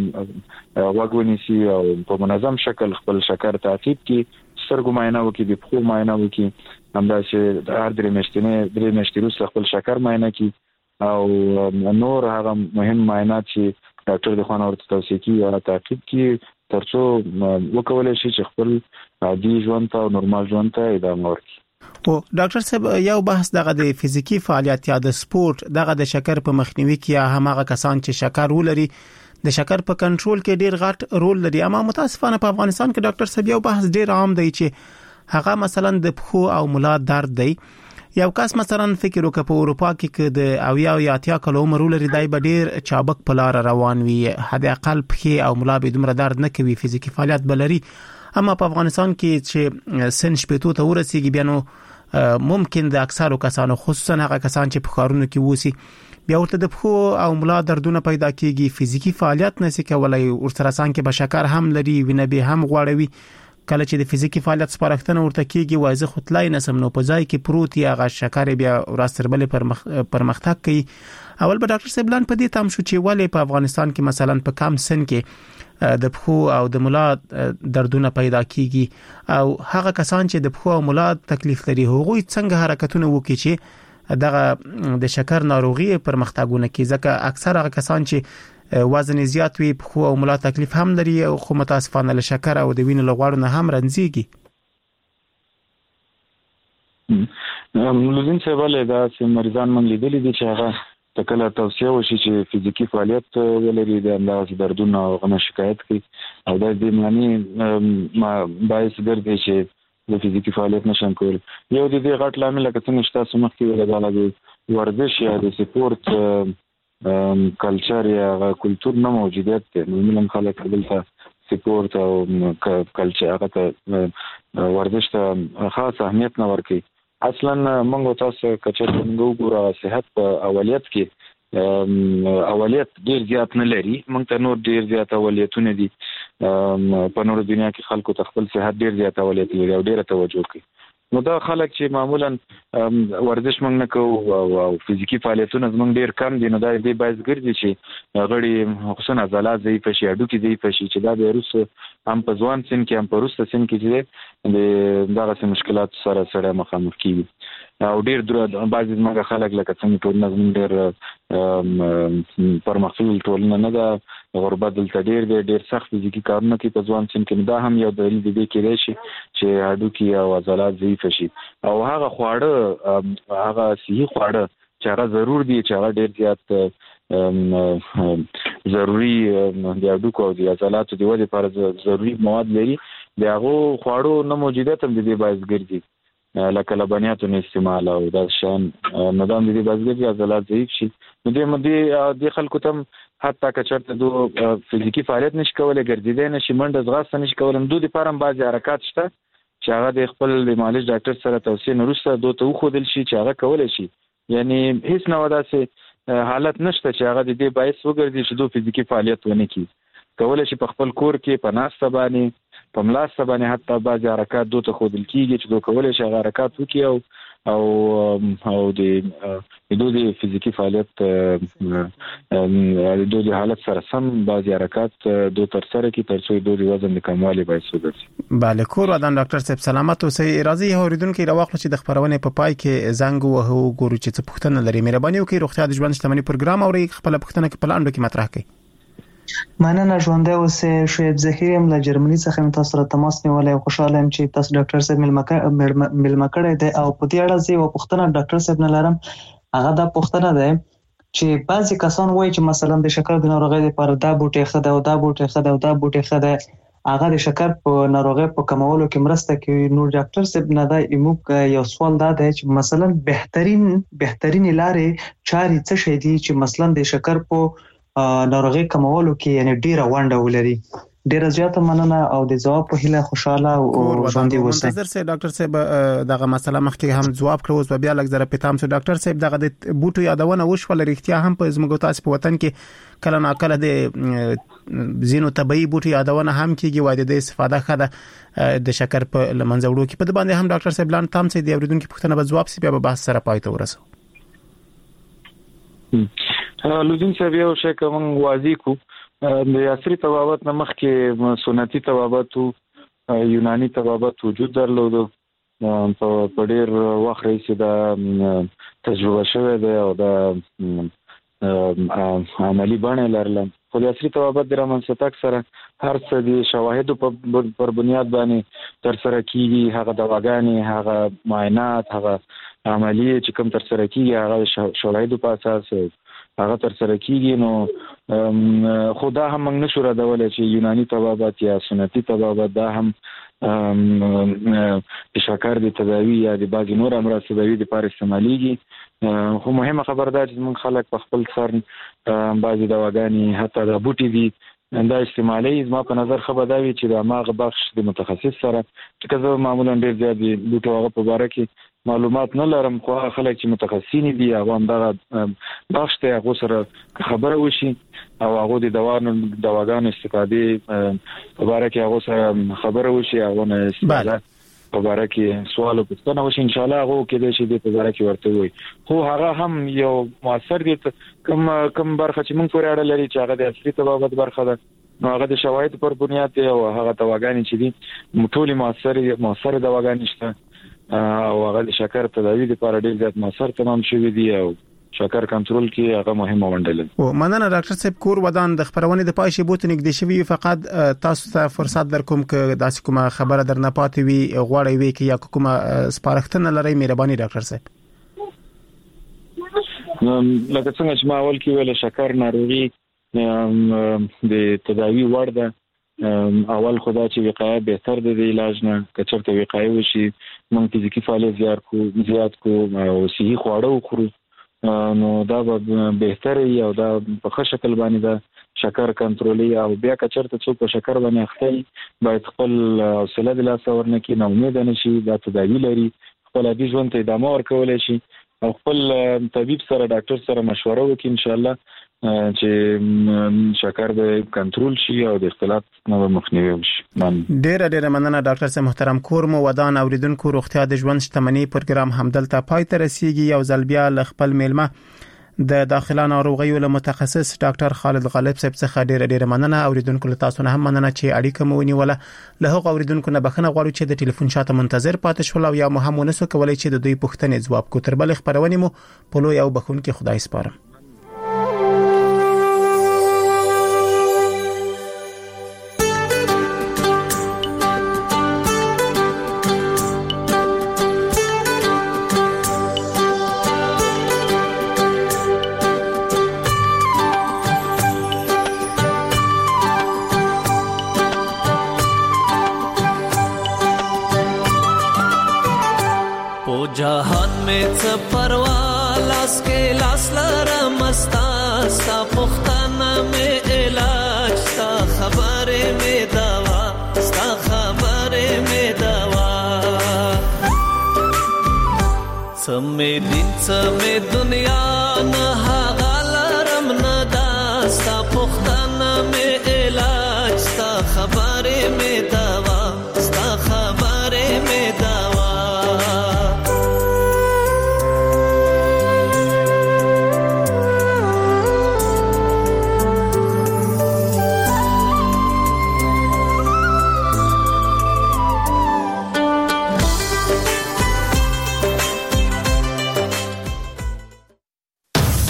غوږ ونیسي او په منظم شکل خپل شکر تعقیب کړي، سترګو معاینه وکړي، د پښو معاینه وکړي، همداسې هر درې میاشتې درې میاشتې وروسته خپل شکر معاینه کړي او نور هغه مهم معاینات چې ډاکټر د خوا نه ورته توصیه کړي هغه تعقیب کړي ترڅو وکولی شي چې خپل عادي ژوند ته او نورمال ژوند ته ادامه ورکړي. او ډاکټر صاحب یو بحث دغه د فزیکی فعالیت یا د سپورت دغه د شکر په مخنیوي کې یا همغه کسان چې شکر ولري د شکر په کنټرول کې ډیر غټ رول لري. اما متاسفانه په افغانستان کې ډاکټر صاحب یو بحث ډیر عام دی چې هغه مثلا د پخو او ملا درد دی. یو کس مثلا فکر وکړي په اروپا کې د اویا یا اتیا کلو عمر لري دای به ډیر چابک په لار روان وي، حد اقل پخې او ملا به دومره درد نه کوي، فزیکی فعالیت بلري. اما په افغانستان کې چې سن شپېتو ته ورسیږي بیا نو ممکن د اکثرو کسانو خصوصا هغه کسان چې په ښارونو کې ووسي بیا ورته د پخو او ملا دردونه پیدا کیږي، فزیکی فعالیت نشي کولای، ورسره سان کې به شکر هم لري، وینه به هم غوړوي. کله چې د فزیکی فعالیت سپارښتنه ورته کیږي وایي زه خطلای نسم نو په ځای کې پروت یا غ شکر بیا راستربلې پرمخ پرمختګ کوي. اول به ډاکټر صاحب لان په دې تام شو چې ولې په افغانستان کې مثلا په کم سن کې د پخو او د ملا دردونه پیدا کیږي او هغه کسان چې د پخو او ملا تکلیف لري هغوی څنګه حرکتونه وکړي چې دغه د شکر ناروغي پرمختګونه کوي؟ ځکه اکثر هغه کسان چې وزن زیات وي پخو او ملا تکلیف هم لري او خو متاسفانه له شکر او د وینې لغړو نه هم رنځيږي. لوزین صاحب له دا چې مریضان من لیدلې دي چې هغه تکله توصیه وشي چې فزیکی فعالیت ولري د انداز دردونه او غنه شکایت کوي او د دې معنی ما باعث ګرځي چې د فزیکی فعالیت نشم کول. یو د دې غټ لامل لکه څنګه چې تاسو مخکې ویل د ورزش یا د سپورت کلچر یا کلچر نه موجودیت دی. معمولا خلک دلته سپورت او کلچر هغه ته ورزش ته خاص اهمیت نه ورکوي. اصلا موږ تاسو کچر موږ وګورو صحت په اولیت کې اولیت ډیر زیات نه لري، موږ ته نور ډیر زیات اولیتونه دي. په نور دنیا کې خلکو ته خپل صحت ډیر زیات اولیت لري او ډیره توجه کوي. نو دا خلک چې معمولا ورزش موږ نه کوو او فزیکی فعالیتونه زموږ ډیر کم دي، نو دا دې باعث ګرځي چې غړي خصوصا عضلات ضعیف شي، هډوکي ضعیف شي چې دا د وروسته هم په ځوان سن کې هم په وروسته سن کې چې د دغسې مشکلات سره سره مخامخ کیږي. او ډیر بعضې زموږ خلک لکه څنګه ټولنه زموږ ډیر پرمختللې ټولنه نه ده، غربت دلته ډیر دی، ډیر سخت فزیکي کارونه کوي په ځوان سن کې. دا هم یو دلیل د دې کېدای شي چې هډوکي او عضلات ضعیف شي. او هغه خواړه هغه صحي خواړه چې هغه ضرور دي چې هغه ډیر زیات ضروري د هډوکو او د عضلاتو د ودې لپاره ضروري مواد لري، د هغو خواړو نه موجودیت هم د دې باعث ګرځي لکه لبنیاتو نه استعمال او د شان نظام دي بازګي عضلات ضعیف شي نو د مدي د خلکو تم حتی کچرته دو فزیکی فعالیت نشي کولای ګرځیدای نشي منډه ځغاسته نشي کولای دوی لپاره بعضي حرکات شته چې هغه د خپل د معالج ډاکټر سره توصیه نورسته دوی ته خودل شي چې هغه کولای شي یعنی هیڅ نه وداسه حالت نشته چې هغه د دې باعث وګرځي چې دوی فزیکی فعالیت ونه کړي کولای شي په خپل کور کې په ناسته باندې په ملاسته باندې حتی بعضي حرکات دوی ته خودل کیږي چې دوی کولای شي هغه حرکات وکړي او او او د دوی د فزیکی فعالیت د دوی د حالت سره سم بعضي حرکات دوی تر سره کې تر څو دوی د وزن د کموالي باعث وګرځي. بله کور ودان ډاکټر صاحب سلامت اوسئ. راځي اوریدونکو راوخلو چې د خبرونه په پای کې زنګ وهو ګورو چې څه پوښتنه لري. مهرباني وکړئ روغتیا د ژوند شتمنۍ پروګرام اوري خپل پوښتنه کې په لاندو کې مطرح کړئ. مننه ژوندۍ اوسئ. شعیب ظهیر یم له جرمني څخه تاسو سره تماس نیولای او خوشاله یم چې تاسو ډاکټر صاحب ملما کړی دی او په دې اړه زه یو پوښتنه ډاکټر صاحب نه لرم. هغه دا پوښتنه ده چې بعضی کسان وایي چې مثلا د شکر د ناروغۍ لپاره دا بوټي ښه ده او دا بوټي ښه ده او دا بوټي ښه ده هغه د شکر په ناروغۍ په کمولو کې مرسته کوي. نو ډاکټر صاحب نه دا موږ یو سوال دا دی چې مثلا بهترین بهترین لارې چاري څه شي دي چې مثلا د شکر په ناروغي کمولو کې یعنی ډیره وانډه ولري. ډیره زیاته مننه او د جواب په هیله خوشاله او ژوندۍ اوسئ. منتظر سي ډاکټر صاحب دغه مسله مخکې هم جواب کړو اوس بیا لږ زره پېتام سو ډاکټر صاحب دغه د بوټو یادونه وشول لريختیا هم په زموږ تاسو په وطن کې کله نا کله د زینو طبي بوټو یادونه هم کیږي وایي د استفاده خده د شکر په لمنځوړو کې په باندې هم ډاکټر صاحب لاند تام سي دی اوریدونکو پوښتنه به جواب سي بیا به بحث سره پای ته ورسو. لوزین صاحب یو شی کوم واضح کو د عصري طبابت نه مخکې سنتي طبابت او یوناني طبابت وجود درلودو په ډېر وخت راځي دا تجربه شوه دی او دا عملی بڼه لرله. خو د عصري طبابت د رامنځته سره هر څه د شواهدو پر بنیاد باندې تر سره کیږي. هغه دواګانې هغه معاینات هغه عملیه چې کوم تر سره کیږي هغه شواهدو په اساس هغه تر سره کیږي. نو خدا هم موږ نشو راډولای چې یوناني طبابت یا سنتي طبابت دا هم د شکر د تداوی یا د بعض نور امراض تداوی لپاره استعماليږي. خو مهمه خبر ده چې موږ خلک په خپل سر بعض دواګانې حتی د بوټي دي دا استعمالي. زما په نظر خبر دا وی چې د ماغه بخش د متخصص سره چې کله معمولا ډیر زیات دي بوټو هغه په اړه کې معلومات نه لرم خو خلک چې متخصصین دي هغه هم دا بخش ته هغه سره خبره وشي او هغه د دواونو دواګانو استفاده په اړه کې هغه سره خبره وشي هغه نه استفاده په اړه کې سوال وکړنه وشي ان شاء الله هغه کې د شي د په اړه کې ورته وي. خو هغه هم یو موثر دي کوم کوم برخه چې موږ پورې اړه لري چې هغه د اصلي طبابت برخه ده نو هغه د شواهد پر بنیاد دی او هغه دواګانې چې دي ټول موثر موثر دواګانې شته او هغه د شکر تداوی لپاره ډیر زیات موثر تمام شوی دی او شکر کنټرول کې هغه مهمه ونډه لري. او مننه ډاکټر صاحب کور ودان د خبرونه د پای شی بوت نګد شوی فقط تاسو ته فرصت درکوم ک داسې کومه خبره درنه پاتې وي غوړی وي کې یا کومه سپارښتنه لري مهرباني ډاکټر صاحب. لکه څنګه چې ما اول کې ویل شکر ناروغي د تداوی وړ ده. اول خدا چې وقایه بهتر ده د علاج نه کچرته وقایه وشي موږ فزیکی فعالیت زیات کو زیات کو او صحي خواړه وخورو نو دا به بهتر وي او دا په ښه شکل باندې دا شکر کنټرولي او بیا کچرته څوک په شکر باندې اخته باید خپل حوصله د لاس ورنه کې نو امید نه شي دا تداوی لري خپل عادي ژوند ته ادامه ورکول شي او خپل طبيب سره ډاکټر سره مشوره وکړي ان شاء الله چې شکر به کنټرول شي او د اختلاط نه مخنیوي وشي. ډیره ډیره مننه ډاکټر صاحب محترم کور مو ودان اوریدونکو روغتیا د ژوند شتمنۍ پروګرام همدلته پای ته رسیدي. یو ځل بیا ل خپل میلمه د داخله ناروغیو له متخصص ډاکټر خالد غالب صاحب څخه ډیره ډیره مننه. اوریدونکو له تاسو نه هم مننه چې اړیکه مو ونیوله. له هغه اوریدونکو نه بخښنه غواړو چې د ټلیفون شاته منتظر پاتې شول او یا مو هم ونسو کولای چې د دوی پوښتنې جواب کو. تر بل خبرونه مو په لوی او بخښونکي خدای سپارم. لاس لرم استا ستا پختانه می علاج ستا خبره می دوا ستا خبره می دوا سمې دین سمې دنیا